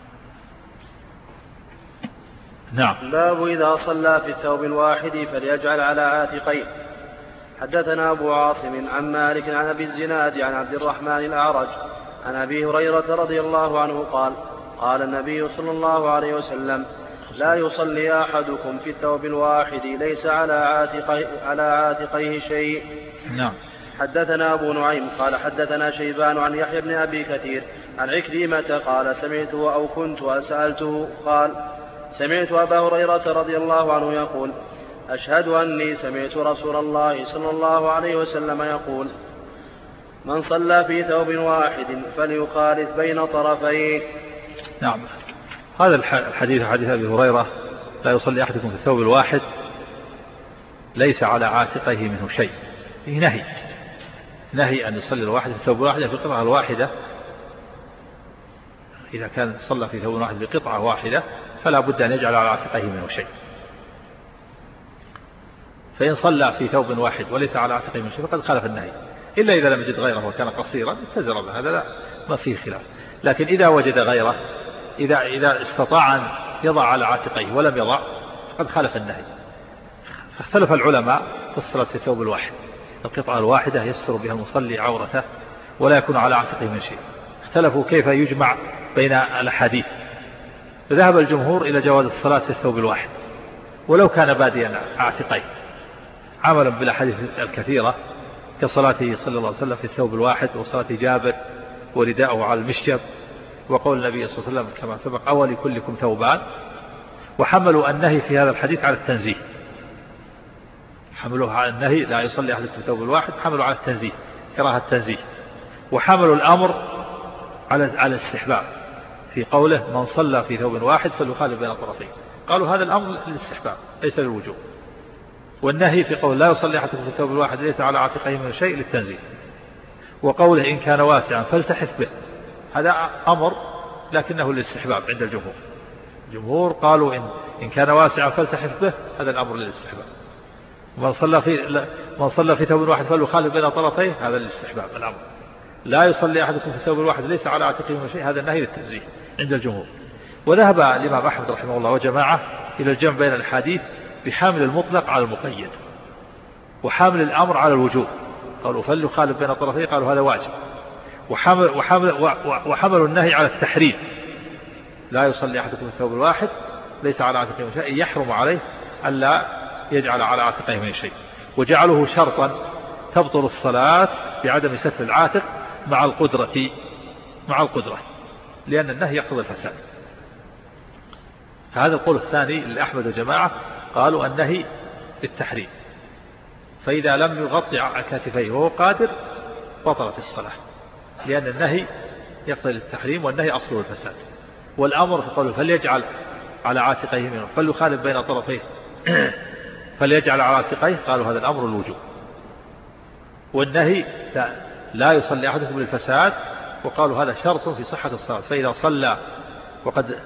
Speaker 3: نعم.
Speaker 2: باب إذا صلى في الثوب الواحد فليجعل على عاتقيه. حدثنا أبو عاصم عن مالك عن أبي الزناد عن عبد الرحمن الأعرج عن أبي هريرة رضي الله عنه قال قال النبي صلى الله عليه وسلم لا يصلي أحدكم في الثوب الواحد ليس على عاتقيه, على عاتقيه شيء.
Speaker 3: نعم.
Speaker 2: حدثنا أبو نعيم قال حدثنا شيبان عن يحيى بن أبي كثير عن عكرمة قال سمعته أو كنت سألته قال سمعت أبا هريرة رضي الله عنه يقول أشهد أني سمعت رسول الله صلى الله عليه وسلم يقول من صلى في ثوب واحد فليخالف بين طرفيه.
Speaker 3: نعم. هذا الحديث حديث أبي هريرة لا يصلي أحدكم في الثوب الواحد ليس على عاتقه منه شيء، فيه نهي نهي أن يصلي الواحد في الثوب الواحد في القطعة الواحدة. إذا كان صلى في ثوب واحد بقطعة واحدة فلا بد أن يجعل على عاتقه منه شيء. فإن صلى في ثوب واحد وليس على عاتقه منه شيء فقد خالف النهي، إلا إذا لم يجد غيره وكان قصيرا اتزر به، هذا لا ما فيه خلاف. لكن إذا وجد غيره، إذا إذا استطاع أن يضع على عاتقيه ولم يضع فقد خالف النهي. فاختلف العلماء في الصلاة في الثوب الواحد، القطعة الواحدة يستر بها المصلي عورته ولا يكون على عاتقه من شيء. واختلفوا كيف يجمع بين الأحاديث، فذهب الجمهور إلى جواز الصلاة في الثوب الواحد ولو كان باديا عاتقين، عملا بالأحاديث الكثيرة كصلاته صلى الله عليه وسلم في الثوب الواحد، وصلاة جابر ورداءه على المشجب، وقول النبي صلى الله عليه وسلم كما سبق أولي كلكم ثوبان. وحملوا النهي في هذا الحديث على التنزيه، حملوا على النهي لا يصلي أحدكم في الثوب الواحد، حملوا على التنزيه كراهة التنزيه. وحملوا الأمر على على الاستحباب في قوله من صلى في ثوب واحد فليخالف بين الطرفين، قالوا هذا الأمر للاستحباب ليس للوجوب. والنهي في قول لا يصلي أحدكم في الثوب الواحد ليس على عاتقه من شيء للتنزيه. وقوله إن كان واسعا فالتحف به، هذا أمر لكنه للاستحباب عند الجمهور. الجمهور قالوا إن, إن كان واسعا فالتحف به، هذا الأمر للاستحباب. من صلى في من صلى في ثوب واحد فليخالف بين طرفيه، هذا للاستحباب الأمر. لا يصلي أحدكم في الثوب الواحد ليس على عاتقه من شيء، هذا النهي للتنزيه عند الجمهور. وذهب الإمام أحمد رحمه الله وجماعة إلى الجمع بين الحديث بحامل المطلق على المقيد، وحامل الأمر على الوجوب، قالوا فليخالف بين طرفيه، قالوا هذا واجب. وحمل وحمل وحملوا النهي على التحريم، لا يصلي أحدكم في الثوب الواحد ليس على عاتقه من شيء، يحرم عليه ألا يجعل على عاتقه من شيء. وجعلوه شرطا تبطل الصلاة بعدم ستر العاتق مع القدرة مع القدرة لأن النهي يقتضي الفساد. هذا القول الثاني لأحمد وجماعة، قالوا النهي للتحريم، فإذا لم يغطي كتفيه وهو قادر بطلت الصلاة، لأن النهي يقتضي التحريم والنهي أصله الفساد. والأمر في قوله فليجعل على عاتقيه منه فليخالف بين طرفيه فليجعل على عاتقيه، قالوا هذا الأمر الوجوب. والنهي لا يصلي أحدكم للفساد، وقالوا هذا شرط في صحة الصلاة، فإذا صلى وقد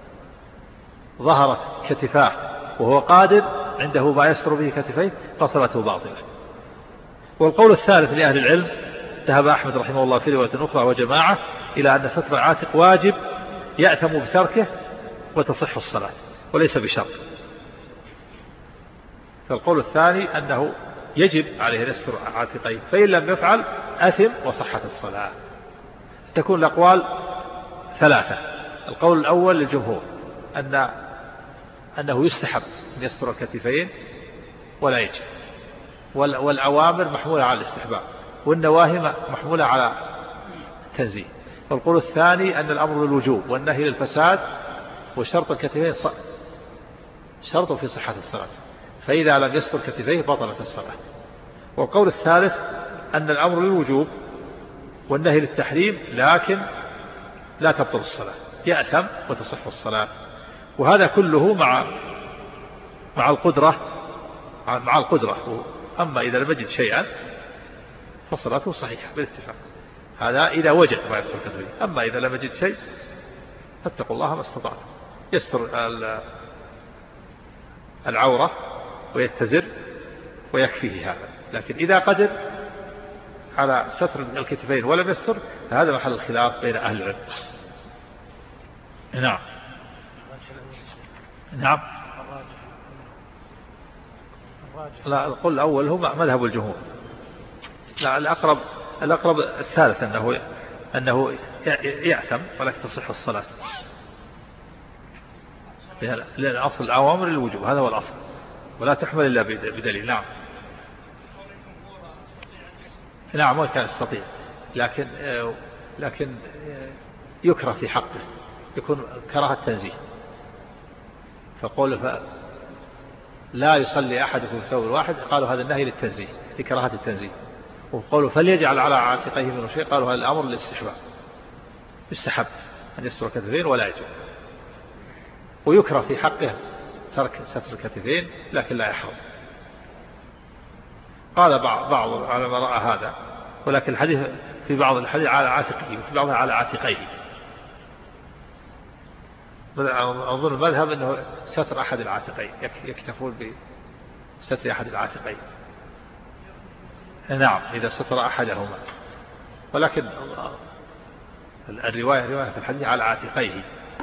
Speaker 3: ظهرت كتفاه وهو قادر عنده ما يستر به كتفيه فصلاته باطلة. والقول الثالث لأهل العلم، ذهب أحمد رحمه الله في رواية أخرى وجماعة إلى أن ستر العاتق واجب يأثم بتركه وتصح الصلاة وليس بشرط. فالقول الثاني أنه يجب عليه أن يستر عاتقيه، فإن لم يفعل أثم وصحت الصلاة. تكون الأقوال ثلاثة. القول الأول للجمهور أن أنه يستحب أن يستر الكتفين ولا يجب، والأوامر محمولة على الاستحباب والنواهي محمولة على التنزيه. والقول الثاني أن الأمر للوجوب والنهي للفساد، وشرط الكتفين شرط في صحة الصلاة، فإذا لم يستر كتفيه بطلت الصلاة. والقول الثالث أن الأمر للوجوب والنهي للتحريم لكن لا تبطل الصلاة، يأثم وتصح الصلاة. وهذا كله مع مع القدرة مع القدرة أما إذا لم يجد شيئا فصلاته صحيحة بالاتفاق، هذا إذا وجد ما يستر كتفيه. أما إذا لم يجد شيء فاتقوا الله ما استطعتم، يستر العورة ويتزر ويكفيه هذا. لكن إذا قدر على ستر الكتفين ولم يستر فهذا محل الخلاف بين أهل العلم. نعم نعم لا، القول الأول هو مذهب الجمهور. لا، الأقرب الأقرب الثالث أنه أنه يأثم ولكن تصح الصلاة، لأن الأصل الأوامر للوجوب، هذا هو الأصل، ولا تحمل إلا بدليل. نعم نعم وكان يستطيع، لكن لكن يكره في حقه، يكون كراهة تنزيه. فقول لا يصلي أحدكم في الثوب الواحد، قالوا هذا النهي للتنزيه لكراهة التنزيه. وقالوا فليجعل على عاتقيه من شيء، قالوا هذا الأمر للاستحباب، يستحب أن يستر كتفين ولا يجب. ويكره في حقه ترك ستر الكتفين لكن لا يحرم. قال بعض على ما رأى هذا، ولكن الحديث في بعض الحديث على عاتقه وفي بعضها على عاتقيه. أظن المذهب أنه ستر أحد العاتقين، يكتفون بستر أحد العاتقين. نعم إذا ستر أحدهما، ولكن الرواية رواية في الحديث على عاتقيه.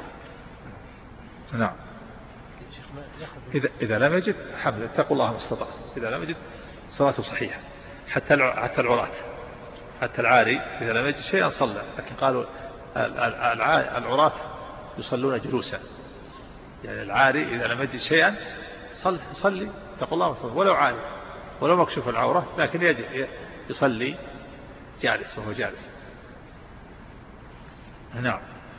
Speaker 3: نعم إذا إذا لم يجد حمل اتقوا الله ما استطاع، إذا لم يجد صلاته صحيحة. حتى حتى العراة حتى العاري إذا لم يجد شيئا صلى، لكن قالوا العراة يصلون جلوسا، يعني العاري إذا لم يجد شيئا صلي, صلي تقول الله وصلي ولو عاري ولو مكشوف العورة، لكن يجب يصلي جالس وهو جالس. نعم.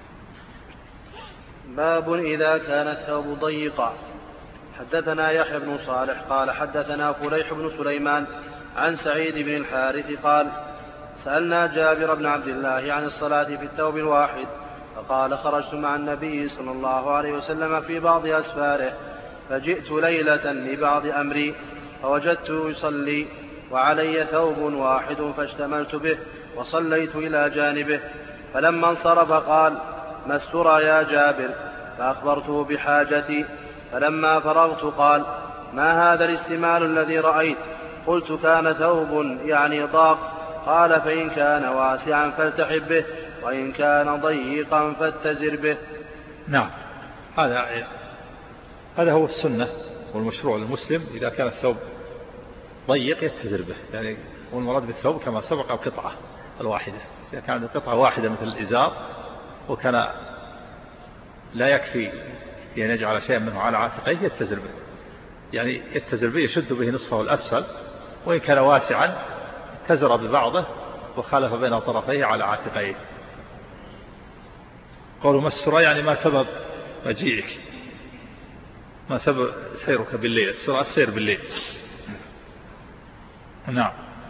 Speaker 2: باب إذا كان الثوب ضيقا. حدثنا يحيى بن صالح قال حدثنا فليح بن سليمان عن سعيد بن الحارث قال سألنا جابر بن عبد الله عن الصلاة في الثوب الواحد فقال خرجت مع النبي صلى الله عليه وسلم في بعض أسفاره فجئت ليلة لبعض أمري فوجدته يصلي وعلي ثوب واحد فاشتملت به وصليت إلى جانبه، فلما انصرف قال ما السرى يا جابر؟ فأخبرته بحاجتي، فلما فرغت قال ما هذا الاستمال الذي رأيت؟ قلت كان ثوب يعني ضاق. قال فإن كان واسعا فالتحب به وإن كان ضيقا فاتزر به.
Speaker 3: نعم. هذا هذا هو السنة والمشروع للمسلم إذا كان الثوب ضيق يتزر به، يعني والمراد بالثوب كما سبق القطعة الواحدة. إذا كانت القطعة واحدة مثل الإزار وكان لا يكفي أن يجعل شيئا منه على عاتقيه يتزر به، يعني يتزر به يشد به نصفه الأسفل، وإن كان واسعا اتزر ببعضه وخالف بين طرفيه على عاتقيه. قولوا ما السرى يعني ما سبب مجيئك، ما سبب سيرك بالليل، السرى السير بالليل. نعم.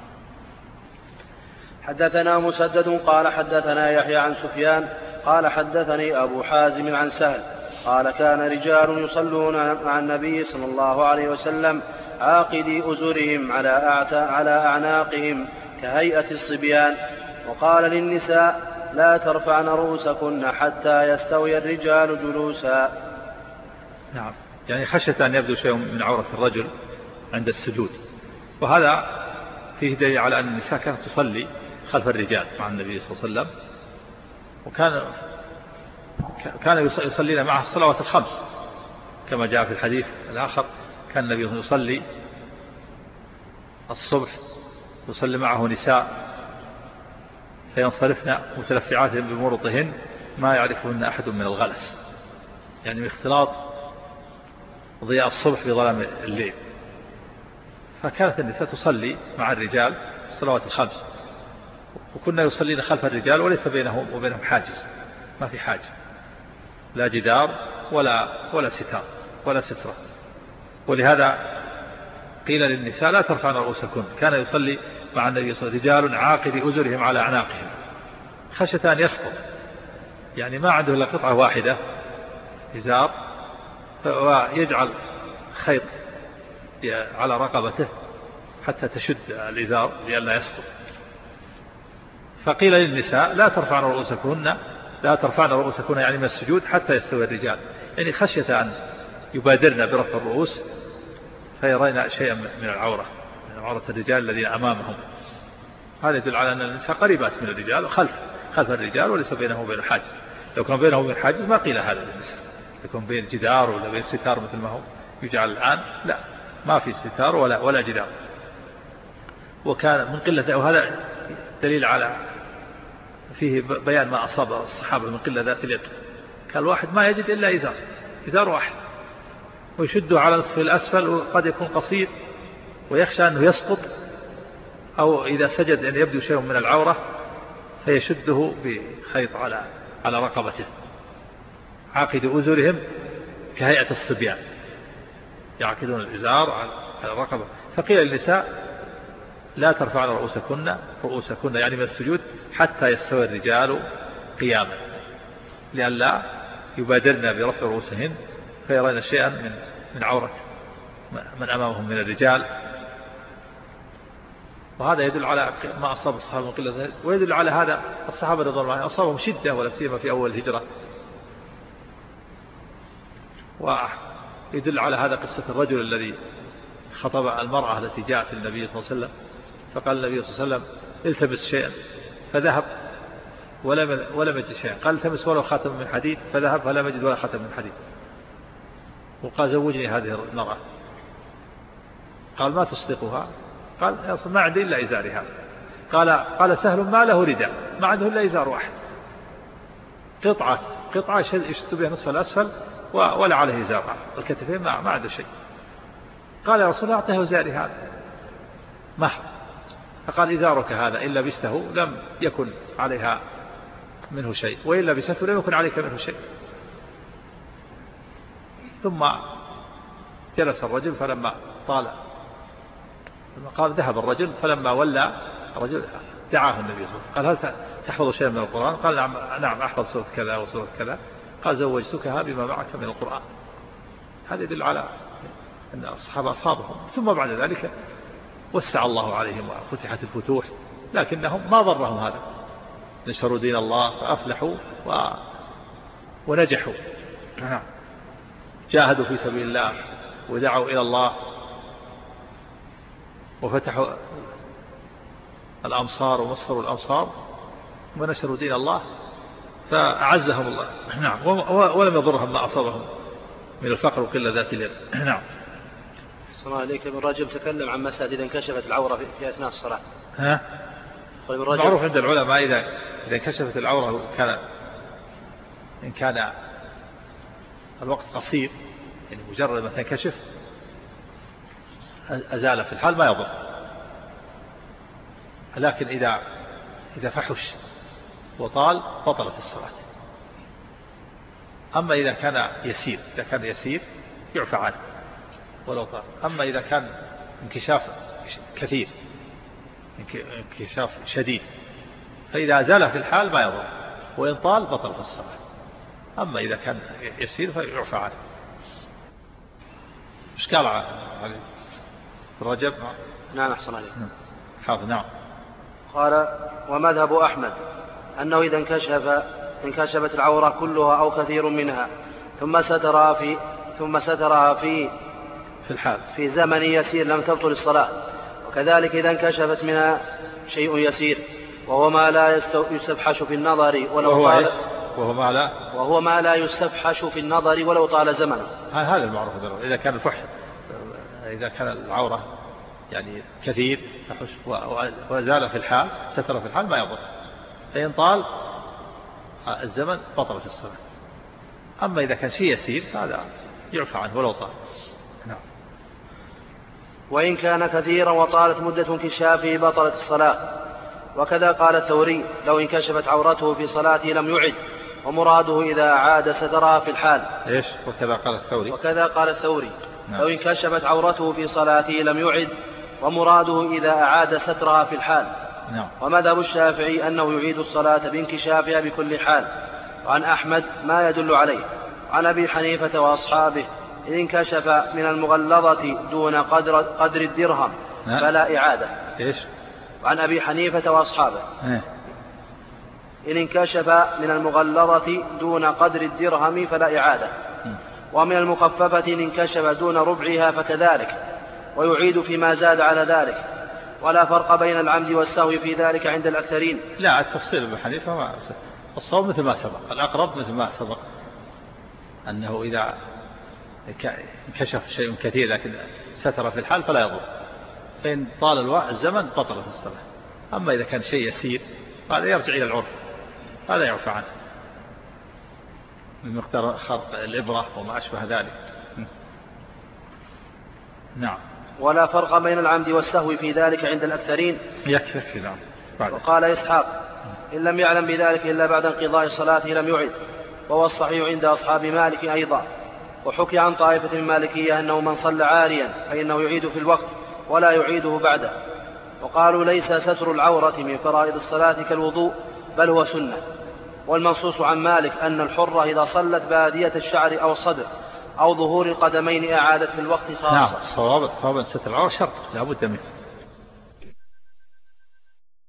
Speaker 2: حدثنا مسدد قال حدثنا يحيى عن سفيان قال حدثني أبو حازم عن سهل قال كان رجال يصلون مع النبي صلى الله عليه وسلم عاقدي أزرهم على, على أعناقهم كهيئة الصبيان، وقال للنساء لا ترفعن رؤوسكن حتى يستوي الرجال جلوسا.
Speaker 3: نعم، يعني خشية أن يبدو شيء من عورة الرجل عند السجود، وهذا فيه دليل على أن النساء كانت تصلي خلف الرجال مع النبي صلى الله عليه وسلم، وكان كان يصلينا معه الصلوات الخمس كما جاء في الحديث الآخر. كان النبي يصلي الصبح يصلي معه نساء فينصرفن متلفعات بمرطهن ما يعرفهن أحد من الغلس، يعني من اختلاط ضياء الصبح بظلام الليل. فكانت النساء تصلي مع الرجال الصلوات الخمس، وكنا يصلين خلف الرجال وليس بينهم وبينهم حاجز، ما في حاجة، لا جدار ولا ولا ستار ولا سترة. ولهذا قيل للنساء لا ترفعن رؤوسكن. كان يصلي مع النبي صلى الله عليه وسلم رجال عاقد أزرهم على أعناقهم خشية أن يسقط، يعني ما عنده إلا قطعة واحدة إزار ويجعل خيط على رقبته حتى تشد الإزار لئلا يسقط. فقيل للنساء لا ترفعن رؤوسكن لا ترفعن رؤوسكن يعني من السجود حتى يستوي الرجال، يعني خشية أن يبادرن برفع الرؤوس فيرين شيئا من العورة من عورة الرجال الذين أمامهم. هذا يدل على أن النساء قريبات من الرجال وخلف خلف الرجال وليس بينه وبين حاجز. لو كان بينه وبين حاجز ما قيل هذا للنساء، يكون بين جدار ولا بين ستار مثل ما هو يجعل الآن، لا، ما في ستار ولا ولا جدار. وكان من قلة، وهذا دليل على فيه بيان ما أصاب الصحابة من قلة ذات اليد. كان الواحد ما يجد إلا إزار إزار واحد ويشده على نصف الأسفل، وقد يكون قصير ويخشى أنه يسقط، أو إذا سجد أن يبدو شيء من العورة فيشده بخيط على على رقبته. عاقد أزرهم كهيئة الصبيان، يعقدون الإزار على الرقبة. فقيل للنساء لا ترفعن رؤوسكن رؤوسكن يعني من السجود حتى يستوي الرجال قياما، لئلا يبادرن برفع رؤوسهن فيرين شيئا من من عورة من أمامهم من الرجال. وهذا يدل على ما أصاب الصحابة من قلة، ويدل على هذا الصحابة رضي الله عنهم أصابهم شدة ولا سيما في أول الهجرة. ويدل على هذا قصة الرجل الذي خطب المرأة التي جاءت للنبي صلى الله عليه وسلم، فقال النبي صلى الله عليه وسلم التمس شيئا، فذهب ولم ولم يجد شيئا. قال التمس ولو خاتم من حديد، فذهب فلم يجد ولا خاتم من حديد. وقال زوجني هذه المرأة. قال ما تصدقها؟ قال ما عندي إلا إزاري هذا. قال قال سهل ما له رداء، ما عنده إلا إزار واحد. قطعة قطعة يشد بها نصف الأسفل ولا عليه إزار، الكتفين ما ما عنده شيء. قال يا رسول الله أعطه إزاري هذا محر. فقال إزارك هذا إن لبسته لم يكن عليها منه شيء، وإن لبسته لم يكن عليك منه شيء. ثم جلس الرجل فلما طال لما قال ذهب الرجل، فلما ولى الرجل دعاه النبي صلى الله عليه وسلم قال هل تحفظ شيئا من القرآن؟ قال نعم نعم أحفظ سورة كذا وسورة كذا. قال زوجتكها بما معك من القرآن. هذا يدل على أن الصحابة أصابهم. ثم بعد ذلك وسع الله عليهم وفتحت الفتوح، لكنهم ما ضرهم هذا، نشروا دين الله فأفلحوا و... ونجحوا. جاهدوا في سبيل الله ودعوا إلى الله وفتحوا الأمصار ومصروا الأمصار ونشروا دين الله فأعزهم الله. نعم. ولم يضرهم ما أصابهم من الفقر وقلة ذات اليد. نعم.
Speaker 5: السلام عليكم. الرجل تكلم عن مسألة إذا انكشفت العورة في أثناء الصلاة.
Speaker 3: ها؟ معروف عند العلماء إذا إذا انكشفت العورة كان إن كان الوقت قصير، يعني مجرد ما تنكشف أزال في الحال ما يضر. لكن إذا إذا فحش وطال بطلت الصلاة. أما إذا كان يسير إذا كان يسير يعفى عنه ولو طال. أما إذا كان انكشاف كثير انكشاف شديد فإذا أزال في الحال ما يضر، وإن طال بطلت الصلاة. أما إذا كان يسير فيعفى عنه. إشكال على الرجب؟
Speaker 5: نعم أحسن عليك.
Speaker 3: حافظ. نعم.
Speaker 5: قال ومذهب أحمد أنه إذا انكشف انكشفت العورة كلها أو كثير منها ثم سترها في ثم سترها في
Speaker 3: في الحال
Speaker 5: في زمن يسير لم تبطل الصلاة. وكذلك إذا انكشفت منها شيء يسير وهو ما لا يستفحش في النظر ولو
Speaker 3: وهو
Speaker 5: طال
Speaker 3: وهو ما لا
Speaker 5: وهو ما لا يستفحش في النظر ولو طال زمنه.
Speaker 3: هذا المعروف. إذا كان الفحش إذا كان العورة يعني كثير فحش وزال في الحال ستر في الحال ما يضر، فإن طال الزمن بطلت الصلاة. أما إذا كان شيء يسير فهذا يعفى عنه ولو طال. نعم.
Speaker 5: وإن كان كثيرا وطالت مدة انكشافه بطلت الصلاة. وكذا قال الثوري لو انكشفت عورته في صلاته لم يعد، ومراده إذا عاد سترها في الحال.
Speaker 3: إيش؟ وكذا قال الثوري
Speaker 5: وكذا قال الثوري
Speaker 3: نعم.
Speaker 5: لو انكشفت عورته في صلاته لم يعد، ومراده إذا أعاد سترها في الحال.
Speaker 3: نعم.
Speaker 5: ومذهب الشافعي أنه يعيد الصلاة بانكشافها بكل حال. وعن أحمد ما يدل عليه. عن أبي حنيفة وأصحابه إن انكشف من المغلظة دون قدر, قدر الدرهم
Speaker 3: نعم.
Speaker 5: فلا إعادة.
Speaker 3: إيش؟
Speaker 5: وعن أبي حنيفة وأصحابه
Speaker 3: إيه؟
Speaker 5: إن انكشف من المغلظة دون قدر الدرهم فلا إعادة. ومن المخففة إن انكشف دون ربعها فكذلك، ويعيد فيما زاد على ذلك. ولا فرق بين العمد والسهو في ذلك عند الأكثرين.
Speaker 3: لا، التفصيل ابن حنيفة ما الصواب مثل ما سبق، الأقرب مثل ما سبق أنه إذا انكشف شيء كثير لكن ستر في الحال فلا يضر، فإن طال الوقت الزمن بطلت الصلاة. أما إذا كان شيء يسير هذا يرجع إلى العرف، هذا يعفى عنه من مقدار خرق الإبرة وما أشبه ذلك. نعم.
Speaker 5: ولا فرق بين العمد والسهو في ذلك عند الأكثرين.
Speaker 3: يكفي يكفي. نعم.
Speaker 5: وقال إسحاق إن لم يعلم بذلك إلا بعد انقضاء صلاته لم يعد، وهو الصحيح عند أصحاب مالك أيضا. وحكي عن طائفة من مالكية أنه من صلى عاريا فإنه يعيد في الوقت ولا يعيده بعده. وقالوا ليس ستر العورة من فرائض الصلاة كالوضوء بل هو سنة. والمنصوص عن مالك أن الحرة إذا صلت بادية الشعر أو الصدر أو ظهور القدمين أعادت في الوقت خاصة.
Speaker 3: نعم. صواب صواب ستر العورة شرط لا بد منه.